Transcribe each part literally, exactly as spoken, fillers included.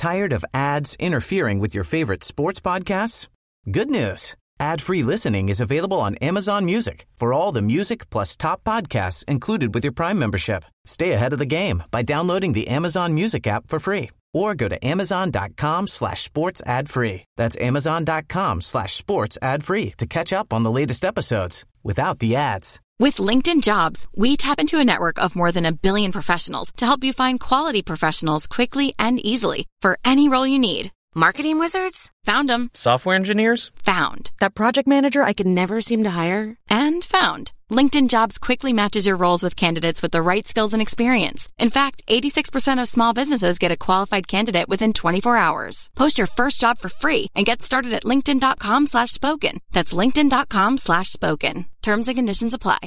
Tired of ads interfering with your favorite sports podcasts? Good news. Ad-free listening is available on Amazon Music for all the music plus top podcasts included with your Prime membership. Stay ahead of the game by downloading the Amazon Music app for free or go to amazon.com slash sports ad free. That's amazon.com slash sports ad free to catch up on the latest episodes without the ads. With LinkedIn Jobs, we tap into a network of more than a billion professionals to help you find quality professionals quickly and easily for any role you need. Marketing wizards? Found them. Software engineers? Found. That project manager I could never seem to hire? And found. LinkedIn Jobs quickly matches your roles with candidates with the right skills and experience. In fact, eighty-six percent of small businesses get a qualified candidate within twenty-four hours. Post your first job for free and get started at linkedin.com slash spoken. That's linkedin.com slash spoken. Terms and conditions apply.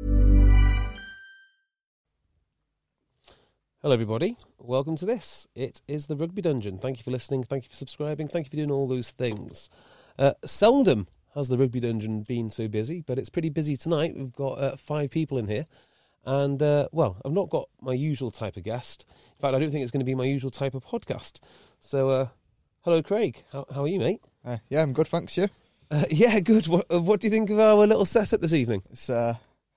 Hello everybody, welcome to this. It is the Rugby Dungeon. Thank you for listening, thank you for subscribing, thank you for doing all those things. Uh, seldom has the Rugby Dungeon been so busy, but it's pretty busy tonight. We've got uh, five people in here, and uh, well, I've not got my usual type of guest. In fact, I don't think it's going to be my usual type of podcast. So, uh, hello Craig, how, how are you, mate? Uh, yeah, I'm good, thanks, you? Uh, yeah, good. What, uh, what do you think of our little setup this evening? It's, uh,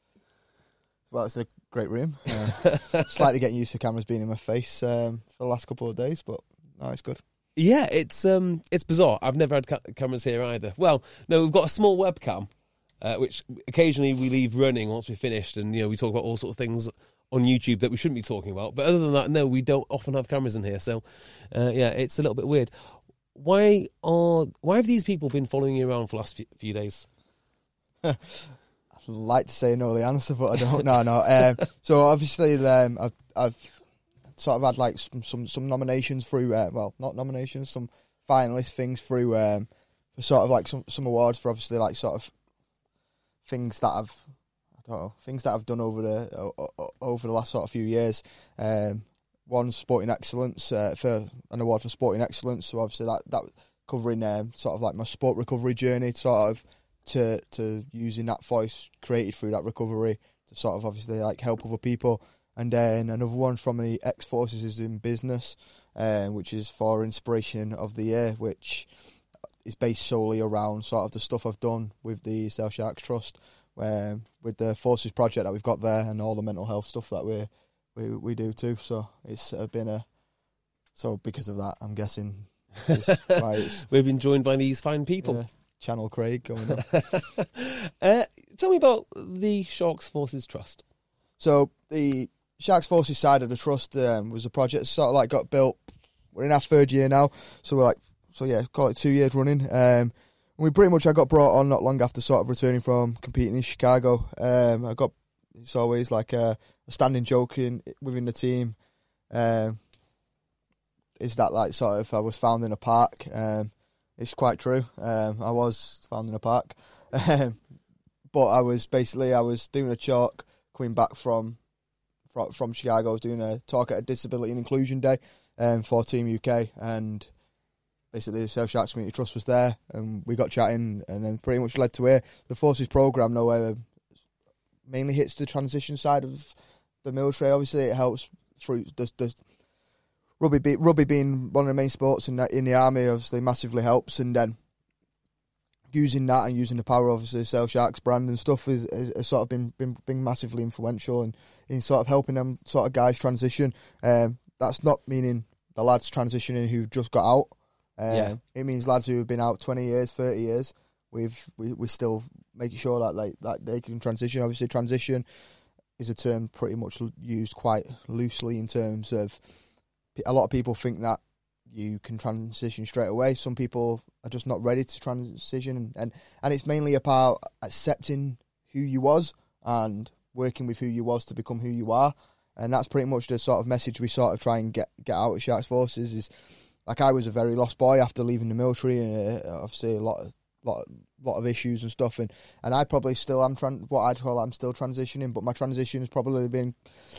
well, it's a great room. Uh, slightly getting used to cameras being in my face um, for the last couple of days, but no, it's good. Yeah, it's um, it's bizarre. I've never had ca- cameras here either. Well, no, we've got a small webcam, uh, which occasionally we leave running once we're finished, and you know we talk about all sorts of things on YouTube that we shouldn't be talking about. But other than that, no, we don't often have cameras in here. So, uh, yeah, it's a little bit weird. Why are why have these people been following you around for the last few, few days? I'd like to say no the answer, but I don't. no, no. Um, so obviously, um, I've, I've sort of had like some some, some nominations through. Uh, well, not nominations, some finalist things through um, for sort of like some some awards for obviously like sort of things that I've I don't know things that I've done over the uh, over the last sort of few years. Um, one sporting excellence uh, for an award for sporting excellence. So obviously that that covering um, sort of like my sport recovery journey, sort of. To, to using that voice created through that recovery to sort of obviously like help other people, and then another one from the X-Forces is in business, uh, which is for inspiration of the year, which is based solely around sort of the stuff I've done with the Eastdale Sharks Trust, where with the Forces project that we've got there and all the mental health stuff that we we we do too. So it's uh, been a so because of that, I'm guessing it's, right, it's, we've been joined by these fine people. Yeah. Channel Craig going on. uh, tell me about the Sharks Forces Trust. So the Sharks Forces side of the trust um, was a project that sort of like got built. We're in our third year now, so we're like, so yeah, call it two years running. Um, we pretty much I got brought on not long after sort of returning from competing in Chicago. Um, I got it's always like a, a standing joke in within the team. Um, is that like sort of I was found in a park. Um, It's quite true. Um, I was found in a park. Um, but I was basically, I was doing a talk coming back from from, from Chicago. I was doing a talk at a Disability and Inclusion Day um, for Team U K. And basically the South Sharks Community Trust was there. And we got chatting and then pretty much led to where the Forces programme now uh, mainly hits the transition side of the military. Obviously it helps through the, the Rugby, be, rugby being one of the main sports in the, in the army obviously massively helps, and then using that and using the power of the South Sharks brand and stuff is, is, is sort of been, been been massively influential in, in sort of helping them sort of guys transition. Um, that's not meaning the lads transitioning who've just got out. Um, yeah. It means lads who have been out twenty years, thirty years. We've we we still making sure that like that they can transition. Obviously, transition is a term pretty much used quite loosely in terms of. A lot of people think that you can transition straight away. Some people are just not ready to transition, and, and it's mainly about accepting who you was and working with who you was to become who you are. And that's pretty much the sort of message we sort of try and get get out at Sharks Forces. Is like I was a very lost boy after leaving the military, and uh, obviously a lot of lot lot of issues and stuff, and, and I probably still am tran- what I'd call I'm still transitioning, but my transition has probably been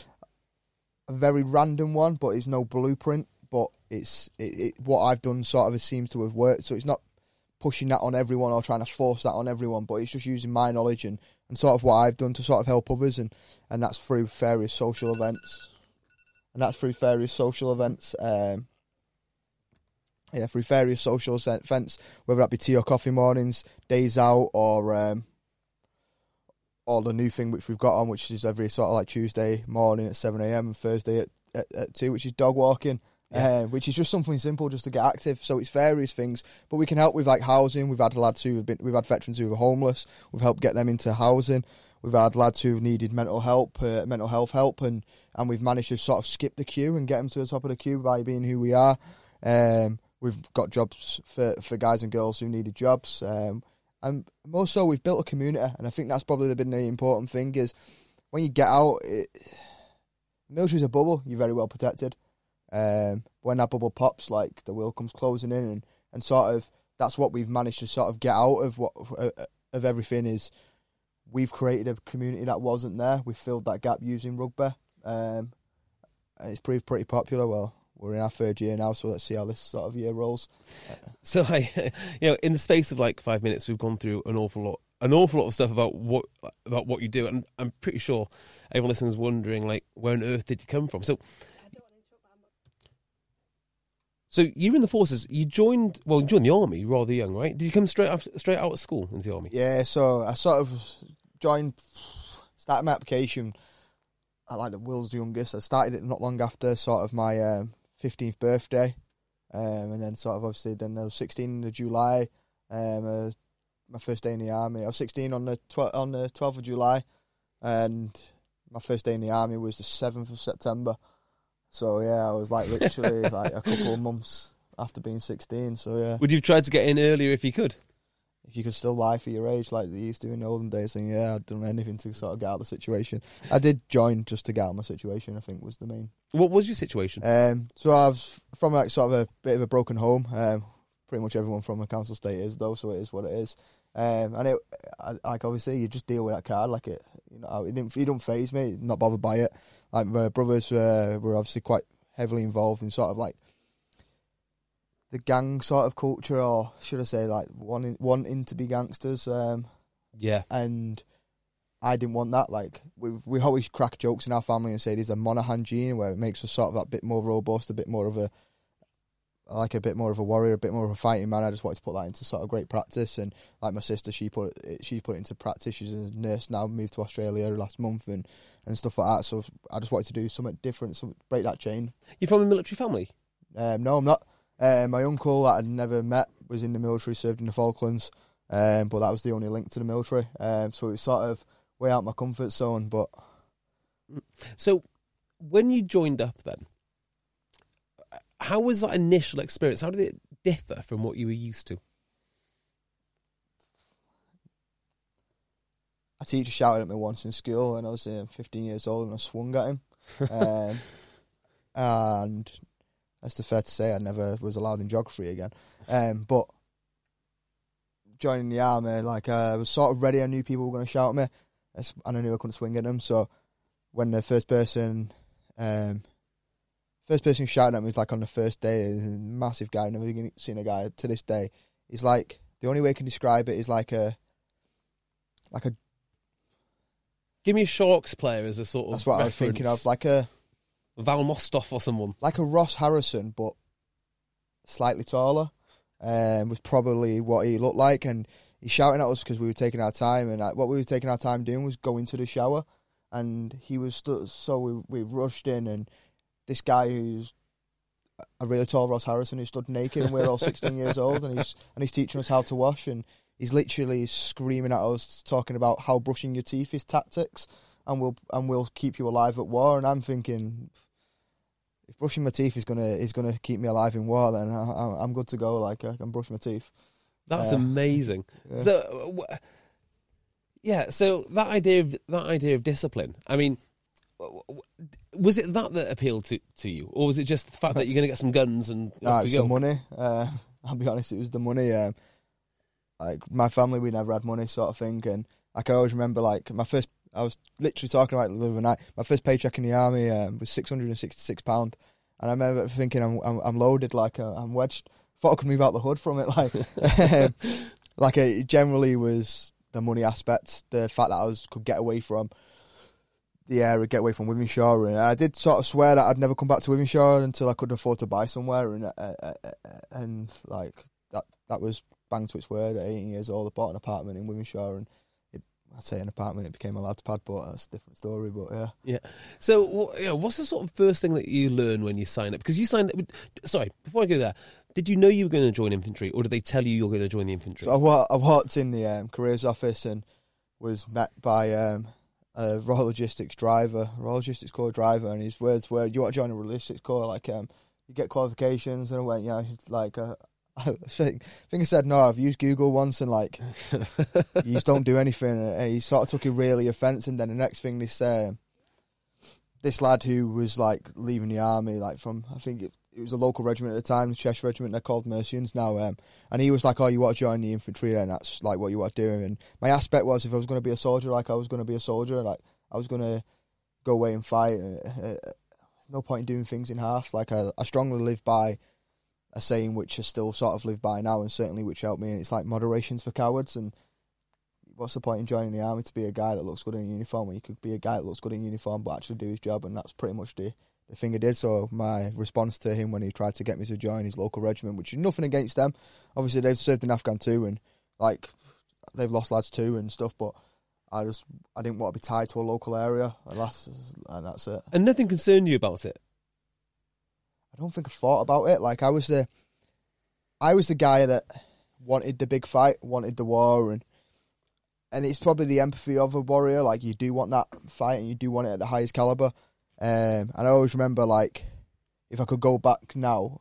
a very random one, but it's no blueprint. But it's it, it, what I've done sort of seems to have worked. So it's not pushing that on everyone or trying to force that on everyone, but it's just using my knowledge and, and sort of what I've done to sort of help others, and, and that's through various social events. And that's through various social events. Um, yeah, through various social events, whether that be tea or coffee mornings, days out, or um, or the new thing which we've got on, which is every sort of like Tuesday morning at seven a.m. and Thursday at, at, at two, which is dog walking. Yeah. Uh, which is just something simple just to get active. So it's various things, but we can help with like housing. We've had lads who have been, we've had veterans who are homeless. We've helped get them into housing. We've had lads who needed mental help, uh, mental health help, and, and we've managed to sort of skip the queue and get them to the top of the queue by being who we are. Um, we've got jobs for, for guys and girls who needed jobs, um, and more so we've built a community. And I think that's probably been the important thing is when you get out, it, the military's a bubble. You're very well protected. Um, when that bubble pops, like the world comes closing in, and, and sort of that's what we've managed to sort of get out of what uh, of everything is we've created a community that wasn't there. We filled that gap using rugby, um, and it's proved pretty popular. Well, we're in our third year now, so let's see how this sort of year rolls. So, I, you know, in the space of like five minutes, we've gone through an awful lot, an awful lot of stuff about what about what you do, and I'm pretty sure everyone listening is wondering, like, where on earth did you come from? So. So you were in the forces. You joined. Well, you joined the army rather young, right? Did you come straight after, straight out of school into the army? Yeah. So I sort of joined. Started my application at like the world's youngest. I started it not long after sort of my um, fifteenth birthday, um, and then sort of obviously then I was sixteen in July. Um, uh, my first day in the army. I was sixteen on the tw- on the twelfth of July, and my first day in the army was the seventh of September. So, yeah, I was, like, literally, like, a couple of months after being sixteen, so, yeah. Would you have tried to get in earlier if you could? If you could still lie for your age like they used to in the olden days, then, yeah, I'd done anything to sort of get out of the situation. I did join just to get out of my situation, I think, was the main. What was your situation? Um, so, I was from, like, sort of a bit of a broken home. Um, pretty much everyone from a council estate is, though, so it is what it is. Um, and, it, I, like, obviously, you just deal with that card, like, it, you know, it didn't, it didn't faze me, not bothered by it. Like, my brothers uh, were obviously quite heavily involved in sort of like the gang sort of culture, or should I say, like wanting wanting to be gangsters. Um, yeah, and I didn't want that. Like we we always crack jokes in our family and say there's a Monaghan gene where it makes us sort of that bit more robust, a bit more of a like a bit more of a warrior, a bit more of a fighting man. I just wanted to put that into sort of great practice, and like my sister, she put it, she put it into practice. She's a nurse now, moved to Australia last month, and, and stuff like that. So I just wanted to do something different, something, break that chain. You're from a military family? Um, no, I'm not. Uh, my uncle that I'd never met was in the military, served in the Falklands, um, but that was the only link to the military. Um, so it was sort of way out my comfort zone. But so when you joined up, then. How was that initial experience? How did it differ from what you were used to? A teacher shouted at me once in school when I was uh, fifteen years old, and I swung at him. um, and that's fair to say, I never was allowed in geography again. Um, but joining the army, like uh, I was sort of ready. I knew people were going to shout at me, and I knew I couldn't swing at them. So when the first person... Um, First person who shouted at me was like on the first day. He's a massive guy. I've never seen a guy to this day. He's like, the only way I can describe it is like a, like a. Give me a Sharks player as a sort of. That's what reference. I was thinking of, like a. Val Mostoff or someone. Like a Ross Harrison, but slightly taller. Um, was probably what he looked like, and he's shouting at us because we were taking our time, and what we were taking our time doing was going to the shower, and he was stu- so we we rushed in and. This guy who's a really tall Ross Harrison who stood naked, and we're all sixteen years old, and he's and he's teaching us how to wash, and he's literally screaming at us, talking about how brushing your teeth is tactics, and will and will keep you alive at war. And I'm thinking, if brushing my teeth is gonna is gonna keep me alive in war, then I, I'm good to go. Like I can brush my teeth. That's uh, amazing. Yeah. So, uh, yeah. So that idea of that idea of discipline. I mean. Was it that that appealed to, to you, or was it just the fact that you're going to get some guns and? No, it was the money. Uh, I'll be honest, it was the money. Um, like my family, we never had money, sort of thing. And like I always remember, like my first, I was literally talking about it the other night. My first paycheck in the army um, was six hundred and sixty-six pound, and I remember thinking, I'm I'm, I'm loaded, like uh, I'm wedged. Thought I could move out the hood from it, like um, like it generally was the money aspect, the fact that I was could get away from. the area, get away from Wythenshawe. And I did sort of swear that I'd never come back to Wythenshawe until I could afford to buy somewhere. And uh, uh, and like that that was bang to its word. At eighteen years old, I bought an apartment in Wythenshawe, and it, I'd say an apartment, it became a lad's pad, but that's a different story. But yeah, yeah. So, you know, what's the sort of first thing that you learn when you sign up? Because you signed up. Sorry, before I go there, did you know you were going to join infantry, or did they tell you you were going to join the infantry? So I, wa- I walked in the um, careers office and was met by um, a Royal Logistics driver, Royal Logistics Corps driver, and his words were, "You want to join a Logistics Corps? Like, um, you get qualifications." And I went, "Yeah." He's like, uh, I think, I think I said, "No, I've used Google once, and like, you just don't do anything." And he sort of took it really offence. And then the next thing, this um, this lad who was like leaving the army, like from I think it, it was a local regiment at the time, the Cheshire Regiment. They're called Mercians now. Um, and he was like, "Oh, you want to join the infantry? And that's like what you want to do." And my aspect was, if I was going to be a soldier, like I was going to be a soldier, like I was going to go away and fight. Uh, uh, no point in doing things in half. Like I, I strongly live by a saying which I still sort of live by now, and certainly which helped me. And it's like, moderation's for cowards. And what's the point in joining the army to be a guy that looks good in a uniform when you could be a guy that looks good in a uniform but actually do his job? And that's pretty much the, the thing I did. So my response to him when he tried to get me to join his local regiment, which is nothing against them. Obviously, they've served in Afghan too, and like they've lost lads too and stuff, but I just I didn't want to be tied to a local area, and that's, and that's it. And nothing concerned you about it? I don't think I thought about it. Like I was the, I was the guy that wanted the big fight, wanted the war, and and it's probably the empathy of a warrior. Like you do want that fight, and you do want it at the highest caliber. Um, and I always remember, like, if I could go back now,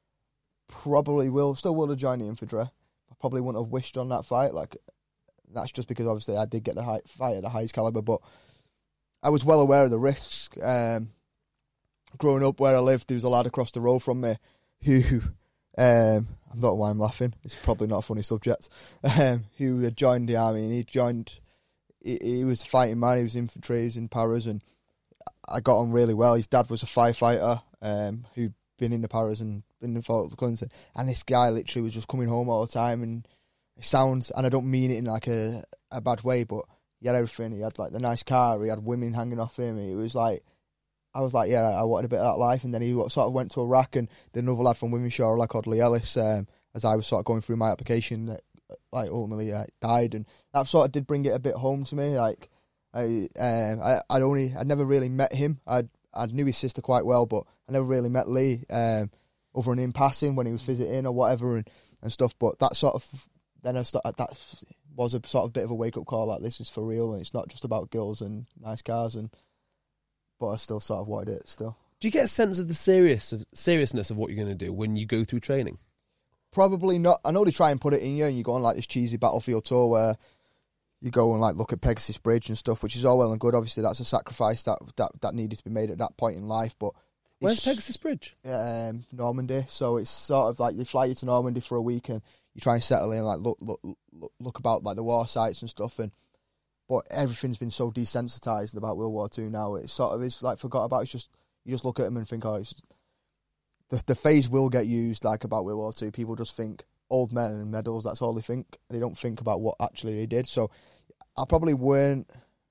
probably will still would have joined the infantry. I probably wouldn't have wished on that fight. Like that's just because obviously I did get the high, fight at the highest caliber, but I was well aware of the risks. Um, Growing up where I lived, there was a lad across the road from me who, um, I'm not why I'm laughing, it's probably not a funny subject, um, who had joined the army, and he joined, he, he was a fighting man, he was infantry, he was in paras, and I got on really well. His dad was a firefighter um, who'd been in the paras and been in Fort Clinton, and this guy literally was just coming home all the time, and it sounds, and I don't mean it in like a, a bad way, but he had everything. He had like the nice car, he had women hanging off him, it was like, I was like, yeah, I wanted a bit of that life. And then he sort of went to Iraq, and then another lad from Wythenshawe, like called Lee Ellis, um, as I was sort of going through my application, that like ultimately uh, died, and that sort of did bring it a bit home to me. Like I, um, I, I'd only, I'd never really met him. I, I knew his sister quite well, but I never really met Lee, um, other than in passing when he was visiting or whatever and, and stuff. But that sort of, then I started, that was a sort of bit of a wake up call. Like this is for real, and it's not just about girls and nice cars and. But I still sort of wanted it still. Do you get a sense of the serious of, seriousness of what you're going to do when you go through training? Probably not. I know they try and put it in you, and you go on like this cheesy battlefield tour where you go and like look at Pegasus Bridge and stuff, which is all well and good. Obviously, that's a sacrifice that that, that needed to be made at that point in life. But where's Pegasus Bridge? Um, Normandy. So it's sort of like they fly you to Normandy for a week, and you try and settle in, like look look look, look about like the war sites and stuff, and. But everything's been so desensitised about World War Two now. It's sort of is like forgot about. It's just you just look at them and think, oh, it's just, the the phrase will get used like about World War Two. People just think old men and medals. That's all they think. They don't think about what actually they did. So I probably weren't.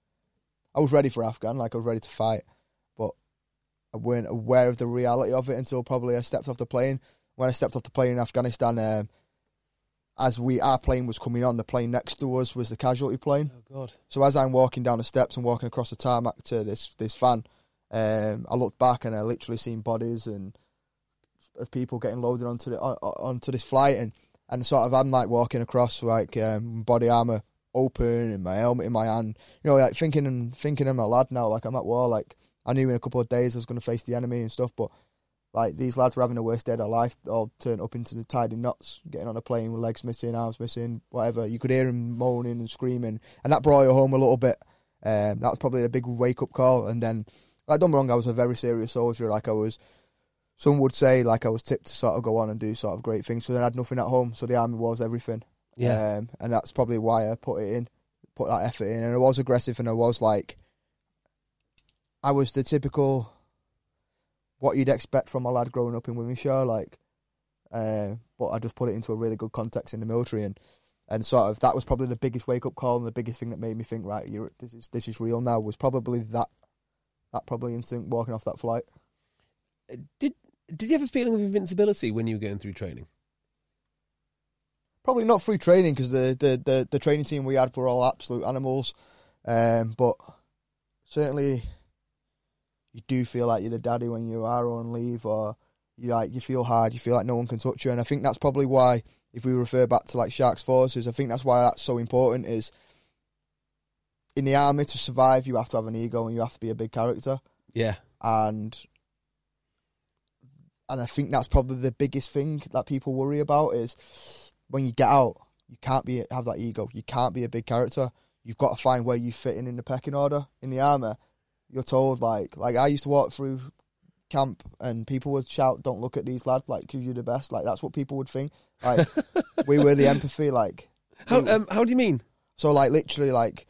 I was ready for Afghan, like I was ready to fight, but I weren't aware of the reality of it until probably I stepped off the plane. When I stepped off the plane in Afghanistan. Um, As we, our plane was coming on, the plane next to us was the casualty plane. Oh God! So as I'm walking down the steps and walking across the tarmac to this this van, um, I looked back and I literally seen bodies and of people getting loaded onto the on, onto this flight, and, and sort of I'm like walking across like um, body armor open and my helmet in my hand, you know, like thinking and thinking I'm a lad now, like I'm at war. Like I knew in a couple of days I was going to face the enemy and stuff, but. Like, these lads were having the worst day of their life, all turned up into the tied in knots, getting on a plane with legs missing, arms missing, whatever. You could hear them moaning and screaming, and that brought you home a little bit. Um, that was probably a big wake-up call. And then, like, don't get me wrong, I was a very serious soldier. Like, I was, some would say, like, I was tipped to sort of go on and do sort of great things. So then I had nothing at home, so the army was everything. Yeah. Um, and that's probably why I put it in, put that effort in. And I was aggressive, and I was, like, I was the typical... what you'd expect from a lad growing up in Wythenshawe, like, uh, but I just put it into a really good context in the military, and, and sort of that was probably the biggest wake up call and the biggest thing that made me think, right, you're, this is this is real now. Was probably that that probably instinct walking off that flight. Did Did you have a feeling of invincibility when you were going through training? Probably not through training, because the, the, the, the training team we had were all absolute animals. Um, but certainly you do feel like you're the daddy when you are on leave, or you like you feel hard, you feel like no one can touch you. And I think that's probably why, if we refer back to like Sharks Forces, I think that's why that's so important. Is in the army, to survive, you have to have an ego and you have to be a big character. Yeah. And and I think that's probably the biggest thing that people worry about, is when you get out, you can't be have that ego. You can't be a big character. You've got to find where you fit in in the pecking order. In the army, you're told, like, like I used to walk through camp and people would shout, "Don't look at these lads, like, because you're the best." Like, that's what people would think. Like, we were the empathy, like. How we, um, how do you mean? So, like, literally, like,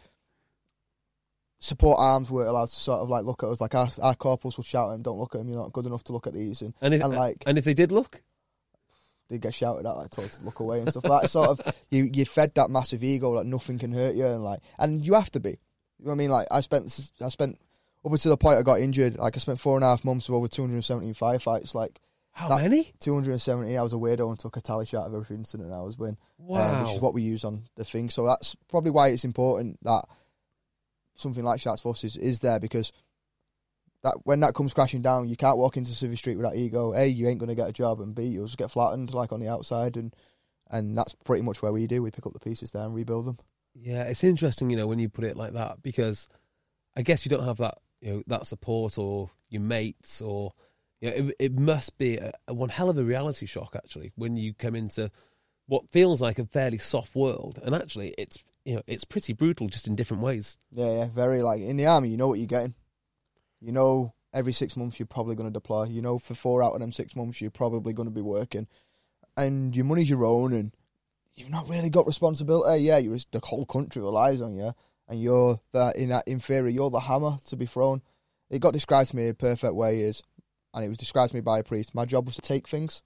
support arms were allowed to sort of, like, look at us. Like, our, our corporals would shout at them, "Don't look at them, you're not good enough to look at these." And, And if, and like, and if they did look? they get shouted at, like, told to look away and stuff like that. Sort of, you you fed that massive ego, like, nothing can hurt you, and like, and you have to be. You know what I mean? Like, I spent, I spent, up until the point I got injured, like, I spent four and a half months with over two hundred seventeen firefights. Like, how many? two hundred seventy. I was a weirdo and took a tally shot of every incident I was in. Wow. Um, which is what we use on the thing. So that's probably why it's important that something like Sharks Forces is there, because that when that comes crashing down, you can't walk into Civvy Street with that ego. A, you ain't going to get a job, and B, you'll just get flattened, like, on the outside, and and that's pretty much where we do. We pick up the pieces there and rebuild them. Yeah, it's interesting, you know, when you put it like that, because I guess you don't have that, you know, that support or your mates, or, you know, it, it must be a, a one hell of a reality shock, actually, when you come into what feels like a fairly soft world, and actually it's, you know, it's pretty brutal, just in different ways. Yeah, yeah, very, like, in the army, you know what you're getting. You know, every six months you're probably going to deploy. You know, for four out of them six months you're probably going to be working, and your money's your own, and you've not really got responsibility. Yeah, you're the whole country relies on you, and you're that in that in theory you're the hammer to be thrown. It got described to me in a perfect way is, and it was described to me by a priest. My job was to take things.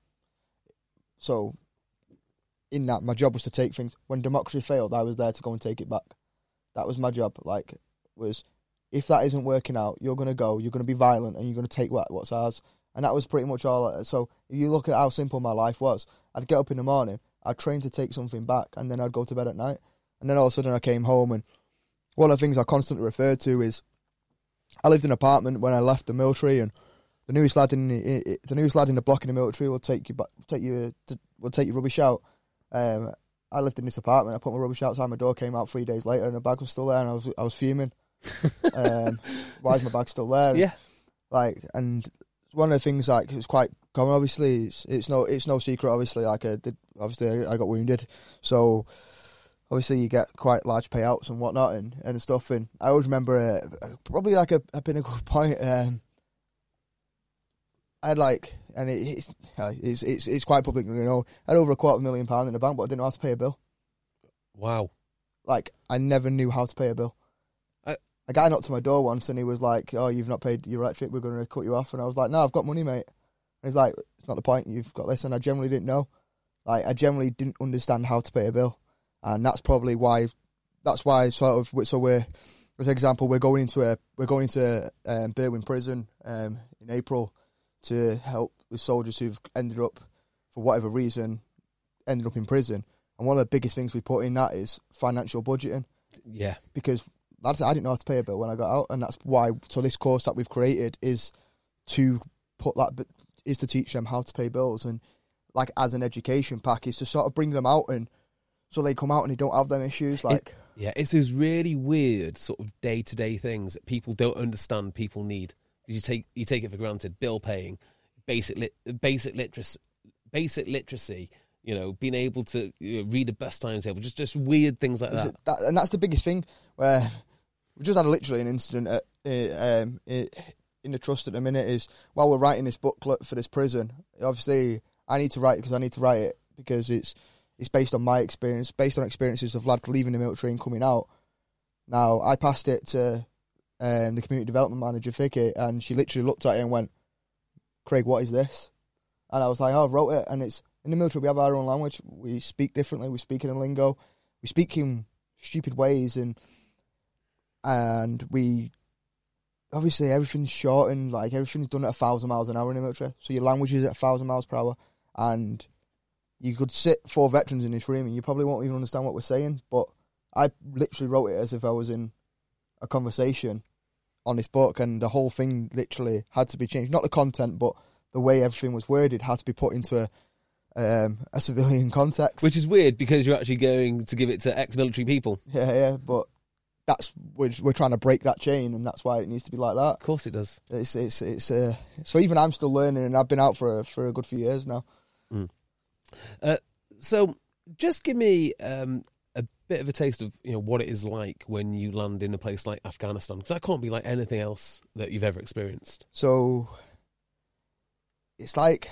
So, in that, my job was to take things. When democracy failed, I was there to go and take it back. That was my job. Like, was. If that isn't working out, you're going to go, you're going to be violent, and you're going to take what, what's ours. And that was pretty much all. So if you look at how simple my life was, I'd get up in the morning, I'd train to take something back, and then I'd go to bed at night. And then all of a sudden I came home, and one of the things I constantly refer to is I lived in an apartment when I left the military, and the newest lad in the, the newest lad in the block in the military will take you take you will take your rubbish out. Um, I lived in this apartment. I put my rubbish outside my door. Came out three days later, and the bag was still there, and I was I was fuming. um, why is my bag still there? Yeah, like, and one of the things, like, it's quite common. Obviously, it's, it's no it's no secret. Obviously, like I did, obviously I got wounded, so obviously you get quite large payouts and whatnot and, and stuff. And I always remember uh, probably like a, a pinnacle point. Um, I had like, and it, it's, it's it's it's quite public, you know. I had over a quarter of a million pound in the bank, but I didn't know how to pay a bill. Wow. Like, I never knew how to pay a bill. A guy knocked on my door once and he was like, "Oh, you've not paid your electric, we're going to cut you off." And I was like, "No, I've got money, mate." And he's like, "It's not the point, you've got this." And I generally didn't know. Like, I generally didn't understand how to pay a bill. And that's probably why, that's why sort of, so we're, as an example, we're going into a, we're going to um, Berwyn Prison um, in April to help with soldiers who've ended up, for whatever reason, ended up in prison. And one of the biggest things we put in that is financial budgeting. Yeah. Because That's, I didn't know how to pay a bill when I got out, and that's why. So this course that we've created is to put that is to teach them how to pay bills, and like as an education pack is to sort of bring them out, and so they come out and they don't have them issues. Like, it, yeah, it's those really weird sort of day to day things that people don't understand. People need, because you take you take it for granted. Bill paying, basic lit, basic literacy, basic literacy. You know, being able to you know, read a bus timetable, just just weird things like that. that. And that's the biggest thing where. We just had a, literally an incident at, uh, um, in the trust at the minute is, while we're writing this booklet for this prison, obviously I need to write it because I need to write it because it's it's based on my experience, based on experiences of lads leaving the military and coming out. Now, I passed it to um, the community development manager, Vicky, and she literally looked at it and went, "Craig, what is this?" And I was like, "Oh, I've wrote it." And it's, in the military we have our own language, we speak differently, we speak in a lingo, we speak in stupid ways, and And we, obviously everything's shortened, like everything's done at a thousand miles an hour in the military. So your language is at a thousand miles per hour, and you could sit four veterans in this room and you probably won't even understand what we're saying. But I literally wrote it as if I was in a conversation on this book, and the whole thing literally had to be changed. Not the content, but the way everything was worded had to be put into a um, a civilian context. Which is weird because you're actually going to give it to ex-military people. Yeah, yeah, but that's we're we're trying to break that chain, and that's why it needs to be like that. Of course, it does. It's it's it's uh, so even I'm still learning, and I've been out for a, for a good few years now. Mm. Uh, so, just give me um, a bit of a taste of you know what it is like when you land in a place like Afghanistan, because that can't be like anything else that you've ever experienced. So it's like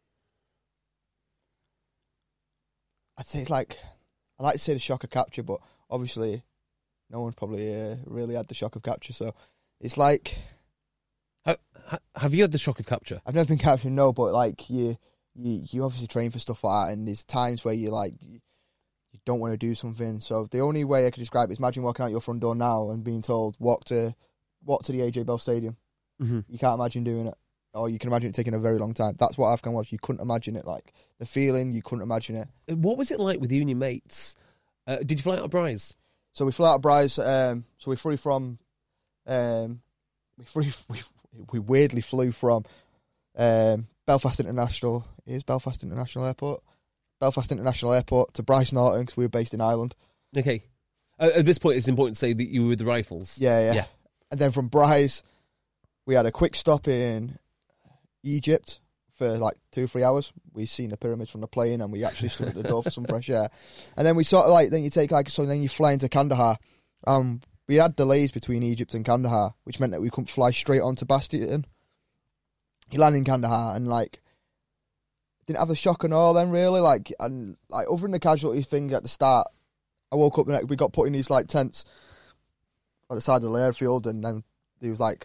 I'd say it's like I like to say the shock of capture, but obviously no one probably uh, really had the shock of capture. So it's like Have, have you had the shock of capture? I've never been captured, no, but like you, you, you obviously train for stuff like that, and there's times where you like you, you don't want to do something. So the only way I could describe it is imagine walking out your front door now and being told walk to walk to the A J Bell Stadium. Mm-hmm. You can't imagine doing it, or you can imagine it taking a very long time. That's what Afghan was. You couldn't imagine it, like the feeling. You couldn't imagine it. What was it like with you and your mates? Uh, did you fly out of Bryce? So we flew out of Bryce. Um, so we flew from. Um, we flew. We, we weirdly flew from um, Belfast International. It is Belfast International Airport. Belfast International Airport to Bryce Norton because we were based in Ireland. Okay. Uh, at this point, it's important to say that you were with the Rifles. Yeah, yeah, yeah. And then from Bryce, we had a quick stop in Egypt for like two or three hours. We seen the pyramids from the plane, and we actually stood at the door for some fresh air. And then we sort of like, then you take like, so then you fly into Kandahar. Um, we had delays between Egypt and Kandahar, which meant that we couldn't fly straight on to Bastion. You land in Kandahar, and like, didn't have a shock and all then really, like, and like other than the casualty thing at the start, I woke up the next, we got put in these like tents on the side of the airfield, and then there was like,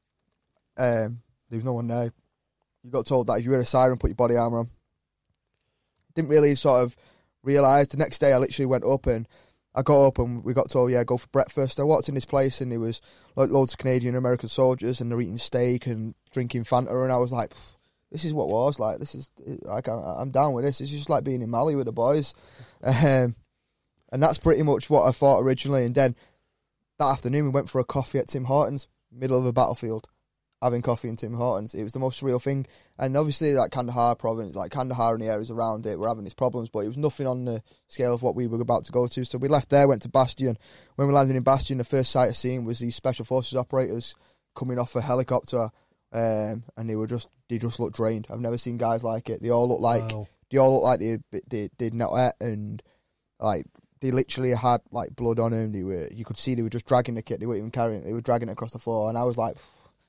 um, there was no one there. You got told that if you hear a siren, put your body armour on. Didn't really sort of realise. The next day I literally went up and I got up and we got told, yeah, go for breakfast. I walked in this place and there was like loads of Canadian and American soldiers, and they're eating steak and drinking Fanta, and I was like, this is what war's like. This is, like, I'm down with this. It's just like being in Mali with the boys. Um, and that's pretty much what I thought originally. And then that afternoon we went for a coffee at Tim Hortons, middle of a battlefield, having coffee in Tim Hortons. It was the most surreal thing. And obviously, like Kandahar province, like Kandahar and the areas around it were having these problems, but it was nothing on the scale of what we were about to go to. So we left there, went to Bastion. When we landed in Bastion, the first sight I seen was these special forces operators coming off a helicopter, um, and they were just they just looked drained. I've never seen guys like it. They all look like Wow. they all look like they they they'd not ate, and like they literally had like blood on them. They were you could see they were just dragging the kit. They weren't even carrying it. They were dragging it across the floor, and I was like,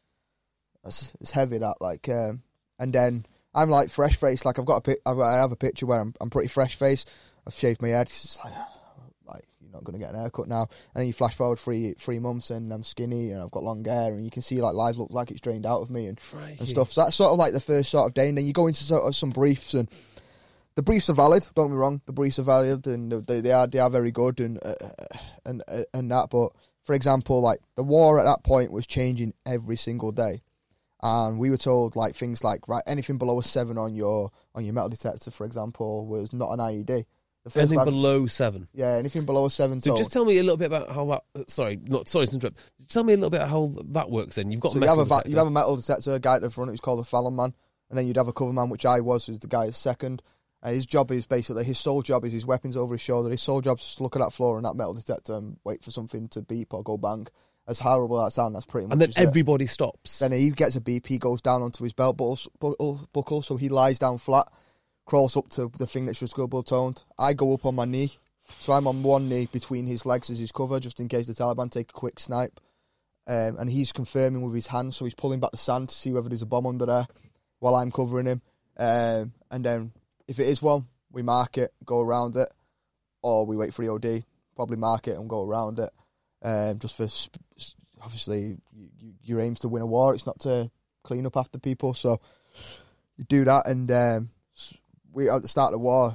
It's, it's heavy that like, um, and then I'm like fresh faced. Like I've got a pic- I've got, I have a picture where I'm I'm pretty fresh faced. I've shaved my head. 'Cause it's like, like you're not gonna get an haircut now. And then you flash forward three three months and I'm skinny and I've got long hair, and you can see like life looks like it's drained out of me and, and stuff. So that's sort of like the first sort of day. And then you go into sort of some briefs, and the briefs are valid. Don't get me wrong, the briefs are valid and they they are they are very good and uh, and uh, and that. But for example, like the war at that point was changing every single day. And we were told like things like, right, anything below a seven on your on your metal detector, for example, was not an I E D. The first Anything time, below seven. yeah, anything below a seven. So told. just tell me a little bit about how that. Sorry, not sorry to interrupt. Tell me a little bit how that works. Then you've got so a you have metal a va- detector. you have a metal detector, a guy at the front who's called a Fallon man, and then you'd have a cover man, which I was, who's the guy at second. Uh, his job is basically his sole job is his weapons over his shoulder. His sole job is just to look at that floor and that metal detector and wait for something to beep or go bang. As horrible as that sounds, that's pretty much. And then just it. everybody stops. Then he gets a beep, he goes down onto his belt buckle, buckle, so he lies down flat, crawls up to the thing that's just double toned. I go up on my knee, so I'm on one knee between his legs as his cover, just in case the Taliban take a quick snipe. Um, and he's confirming with his hands, so he's pulling back the sand to see whether there's a bomb under there while I'm covering him. Um, and then if it is one, we mark it, go around it, or we wait for the O D, probably mark it and go around it. Um, just for sp- obviously you, your aim's to win a war, it's not to clean up after people, so you do that. And um, we at the start of the war,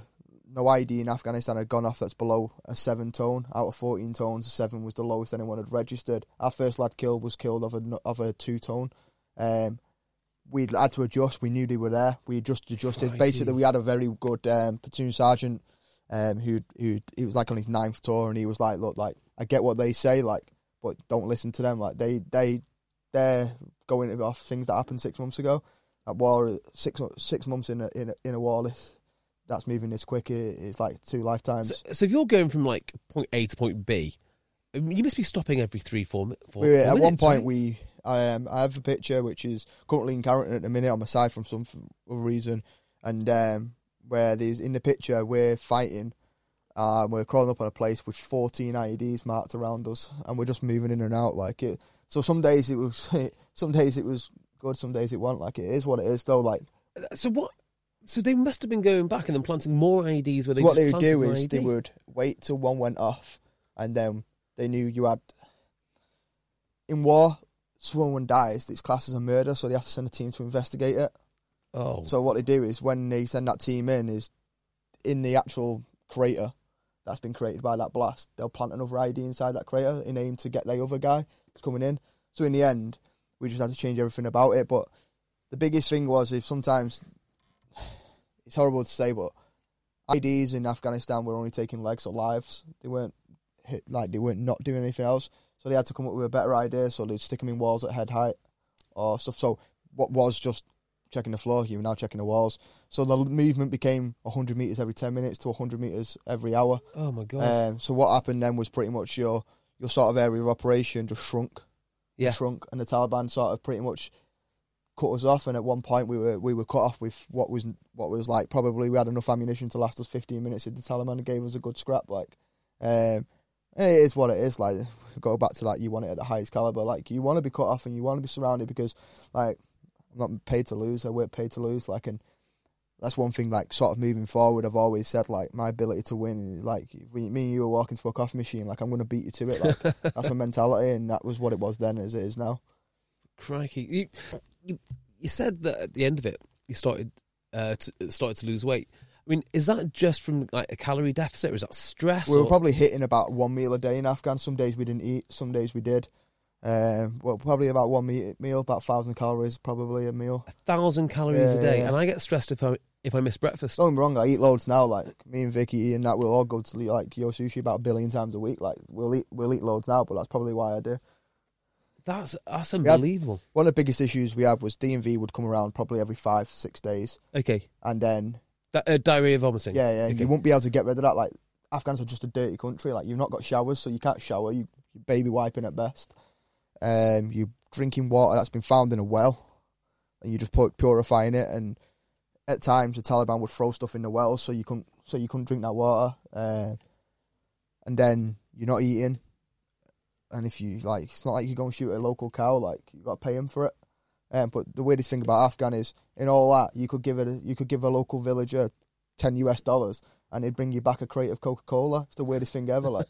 no I D in Afghanistan had gone off that's below a seven tone. Out of fourteen tones, a seven was the lowest anyone had registered. Our first lad killed was killed of a, of a two tone. Um, we'd had to adjust. We knew they were there. We just adjusted. Crikey. Basically, we had a very good um, platoon sergeant um, who who he was like on his ninth tour, and he was like, "Look, like I get what they say, like, but don't listen to them. Like they they they're going off things that happened six months ago. At war, six six months in a, in a, in a war list." That's moving this quick. It's like two lifetimes. So, so if you're going from like point A to point B, you must be stopping every three, four, four, we, four at minutes, one point, right? we um, I have a picture which is currently in Carrington at the minute on my side from some other reason, and um, where there's in the picture we're fighting, uh, we're crawling up on a place with fourteen I E Ds marked around us, and we're just moving in and out like it. So some days it was, some days it was good, some days it wasn't. Like it is what it is. Though, like So what? So they must have been going back and then planting more I E Ds where they so what just they would planted do more is I E D? they would wait till one went off, and then they knew you had. In war, someone dies, it's classed as a murder, so they have to send a team to investigate it. Oh, So what they do is when they send that team in, is in the actual crater that's been created by that blast, they'll plant another I E D inside that crater in aim to get the other guy who's coming in. So in the end, we just had to change everything about it. But the biggest thing was if sometimes. It's horrible to say, but I E Ds in Afghanistan were only taking legs or lives. They weren't hit, like they weren't not doing anything else. So they had to come up with a better idea. So they'd stick them in walls at head height or stuff. So what was just checking the floor, you were now checking the walls. So the movement became one hundred meters every ten minutes to one hundred meters every hour. oh my God. Um, so what happened then was pretty much your your sort of area of operation just shrunk, yeah. shrunk, and the Taliban sort of pretty much cut us off, and at one point we were we were cut off with what was what was like probably we had enough ammunition to last us fifteen minutes if the Taliban gave us a good scrap. Like, um, it is what it is. Like, go back to that, you want it at the highest caliber. Like, you want to be cut off and you want to be surrounded because, like, I'm not paid to lose. I work paid to lose. Like, and that's one thing. Like, sort of moving forward, I've always said like my ability to win is like me and you were walking to a coffee machine. Like, I'm going to beat you to it. Like, that's my mentality, and that was what it was then as it is now. Crikey. You, you, you said that at the end of it, you started uh, to, started to lose weight. I mean, is that just from like a calorie deficit, or is that stress? We were or? probably hitting about one meal a day in Afghan. Some days we didn't eat, some days we did. Um, well, probably about one me- meal, about thousand calories, probably a meal. A thousand calories Yeah, a day, yeah. and I get stressed if I if I miss breakfast. Don't get me wrong, I eat loads now. Like me and Vicky and that, we'll all go to like Yo Sushi about a billion times a week. Like we'll eat, we'll eat loads now, but that's probably why I do. That's that's had- unbelievable. One of the biggest issues we had was D M V would come around probably every five, six days, Okay, and then that, uh, diarrhea, vomiting. yeah, yeah, Okay. you won't be able to get rid of that. Like Afghans are just a dirty country. Like you've not got showers, so you can't shower. You you're baby wiping at best. Um, you drinking water that's been found in a well, and you just put purifying it. And at times the Taliban would throw stuff in the well, so you couldn't so you couldn't drink that water. Uh, and then you're not eating. And if you like, it's not like you go and shoot a local cow. Like you got to pay them for it. Um, but the weirdest thing about Afghan is, in all that, you could give it, a, you could give a local villager ten US dollars, and he'd bring you back a crate of Coca Cola. It's the weirdest thing ever. Like,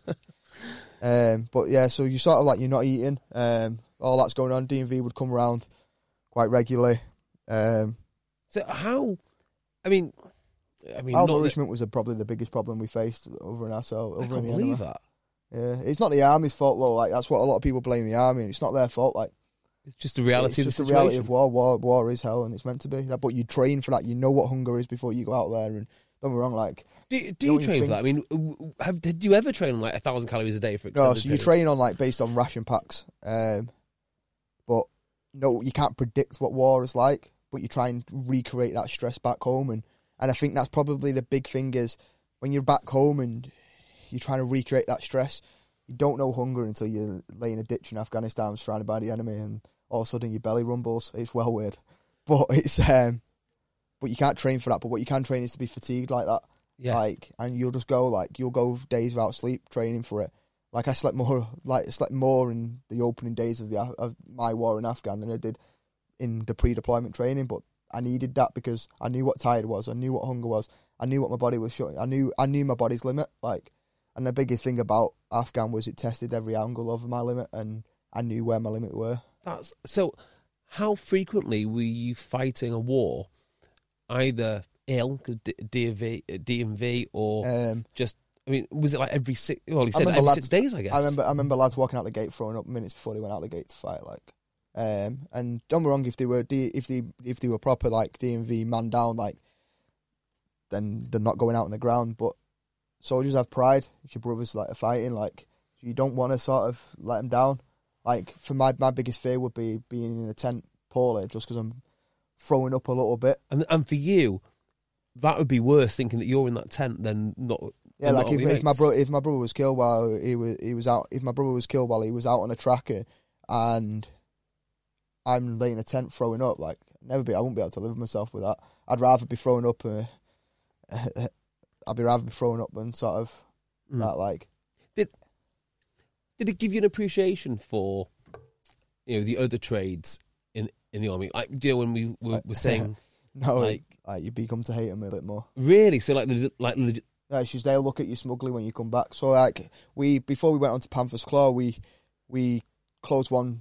um, but yeah, so you sort of like you're not eating. Um, all that's going on. D M V would come around quite regularly. Um, So how? I mean, I mean, not that, malnourishment was a, probably the biggest problem we faced over in ourselves. I Over can't in the believe enemy. that. Yeah, it's not the army's fault though. Like that's what a lot of people blame the army. It's not their fault. Like It's just the reality it's of the just the situation. reality of war. War, war is hell, and it's meant to be. But you train for that. You know what hunger is before you go out there. And don't get me wrong, like Do, do You you don't train even for that? I mean, w- have, did you ever train on like a thousand calories a day for extended no, so you periods? train on like based on ration packs. Um, but no, you can't predict what war is like. But you try and recreate that stress back home, and and I think that's probably the big thing is when you're back home and you're trying to recreate that stress. You don't know hunger until you lay in a ditch in Afghanistan surrounded by the enemy, and all of a sudden your belly rumbles. It's well weird, but it's um, but you can't train for that. But what you can train is to be fatigued like that, Yeah. like, and you'll just go like you'll go days without sleep training for it. Like I slept more, like I slept more in the opening days of the of my war in Afghan than I did in the pre-deployment training. But I needed that because I knew what tired was, I knew what hunger was, I knew what my body was showing, I knew I knew my body's limit, like. And the biggest thing about Afghan was it tested every angle of my limit, and I knew where my limit were. That's so. How frequently were you fighting a war, either ill, cause D M V, D M V, or Um, just? I mean, was it like every six? Well, he I said remember every lads- six days, I guess. I remember I remember lads walking out the gate throwing up minutes before they went out the gate to fight. Like, um, and don't be wrong, if they were D, if they if they were proper like D M V man down, like, then they're not going out on the ground. But soldiers have pride. If your brothers like are fighting, like, you don't want to sort of let them down. Like, for my my biggest fear would be being in a tent poorly just because I'm throwing up a little bit. And and for you, that would be worse, thinking that you're in that tent than not. Yeah, than like not if, all your if my mates. brother if my brother was killed while he was he was out if my brother was killed while he was out on a tracker and I'm laying in a tent throwing up, like, never be I wouldn't be able to live with myself with that. I'd rather be throwing up. Uh, I'd be rather be throwing up than sort of Mm. that. Like, Did did it give you an appreciation for, you know, the other trades in in the army? Like, you know, when we were, were saying, no, like, like you become to hate him a bit more. really, so like the like legit. Yeah, it's just they'll look at you smugly when you come back. So like we before we went on to Panther's Claw, we we closed one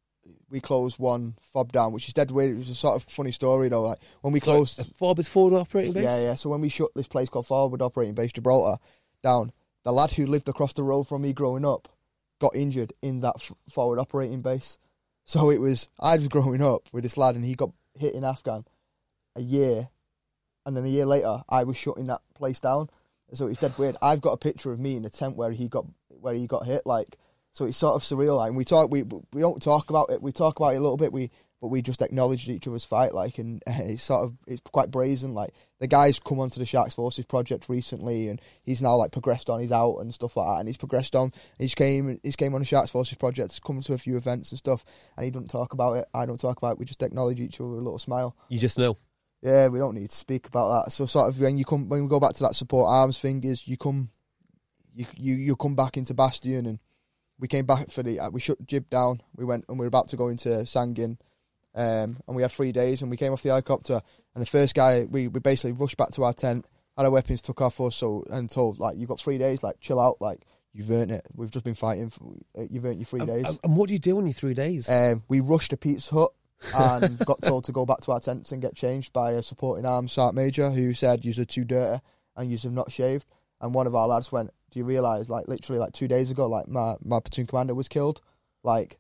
we closed one fob down, which is dead weird. It was a sort of funny story though. Like when we closed, Sorry, Fob is forward operating base. yeah, yeah. So when we shut this place called Forward Operating Base Gibraltar down, the lad who lived across the road from me growing up got injured in that f- forward operating base. So it was I was growing up with this lad, and he got hit in Afghan a year, and then a year later I was shutting that place down. So it's dead weird. I've got a picture of me in the tent where he got where he got hit. Like, so it's sort of surreal. Like, and we talk, we we don't talk about it. We talk about it a little bit. We but we just acknowledged each other's fight. Like, and uh, it's sort of it's quite brazen. Like, the guy's come onto the Sharks Forces project recently, and he's now like progressed on. He's out and stuff like that. And he's progressed on. He's came he's came on the Sharks Forces project. He's come to a few events and stuff. And he doesn't talk about it. I don't talk about it. We just acknowledge each other with a little smile. You just know. Yeah, we don't need to speak about that. So sort of when you come, when we go back to that support arms thing, is you come, you you you come back into Bastion, and we came back for the, we shut Jib down. We went and we were about to go into Sangin, um, and we had three days, and we came off the helicopter, and the first guy, we, we basically rushed back to our tent, had our weapons took off us, so and told like you've got three days, like chill out, like you've earned it. We've just been fighting, for, you've earned your three And, days. and- and what do you do on your three days? Um, we rushed to Pizza Hut and got told to go back to our tents and get changed by a supporting arms sergeant major who said yous are too dirty and yous have not shaved. And one of our lads went, do you realise, like, literally, like, two days ago, like, my, my platoon commander was killed? Like,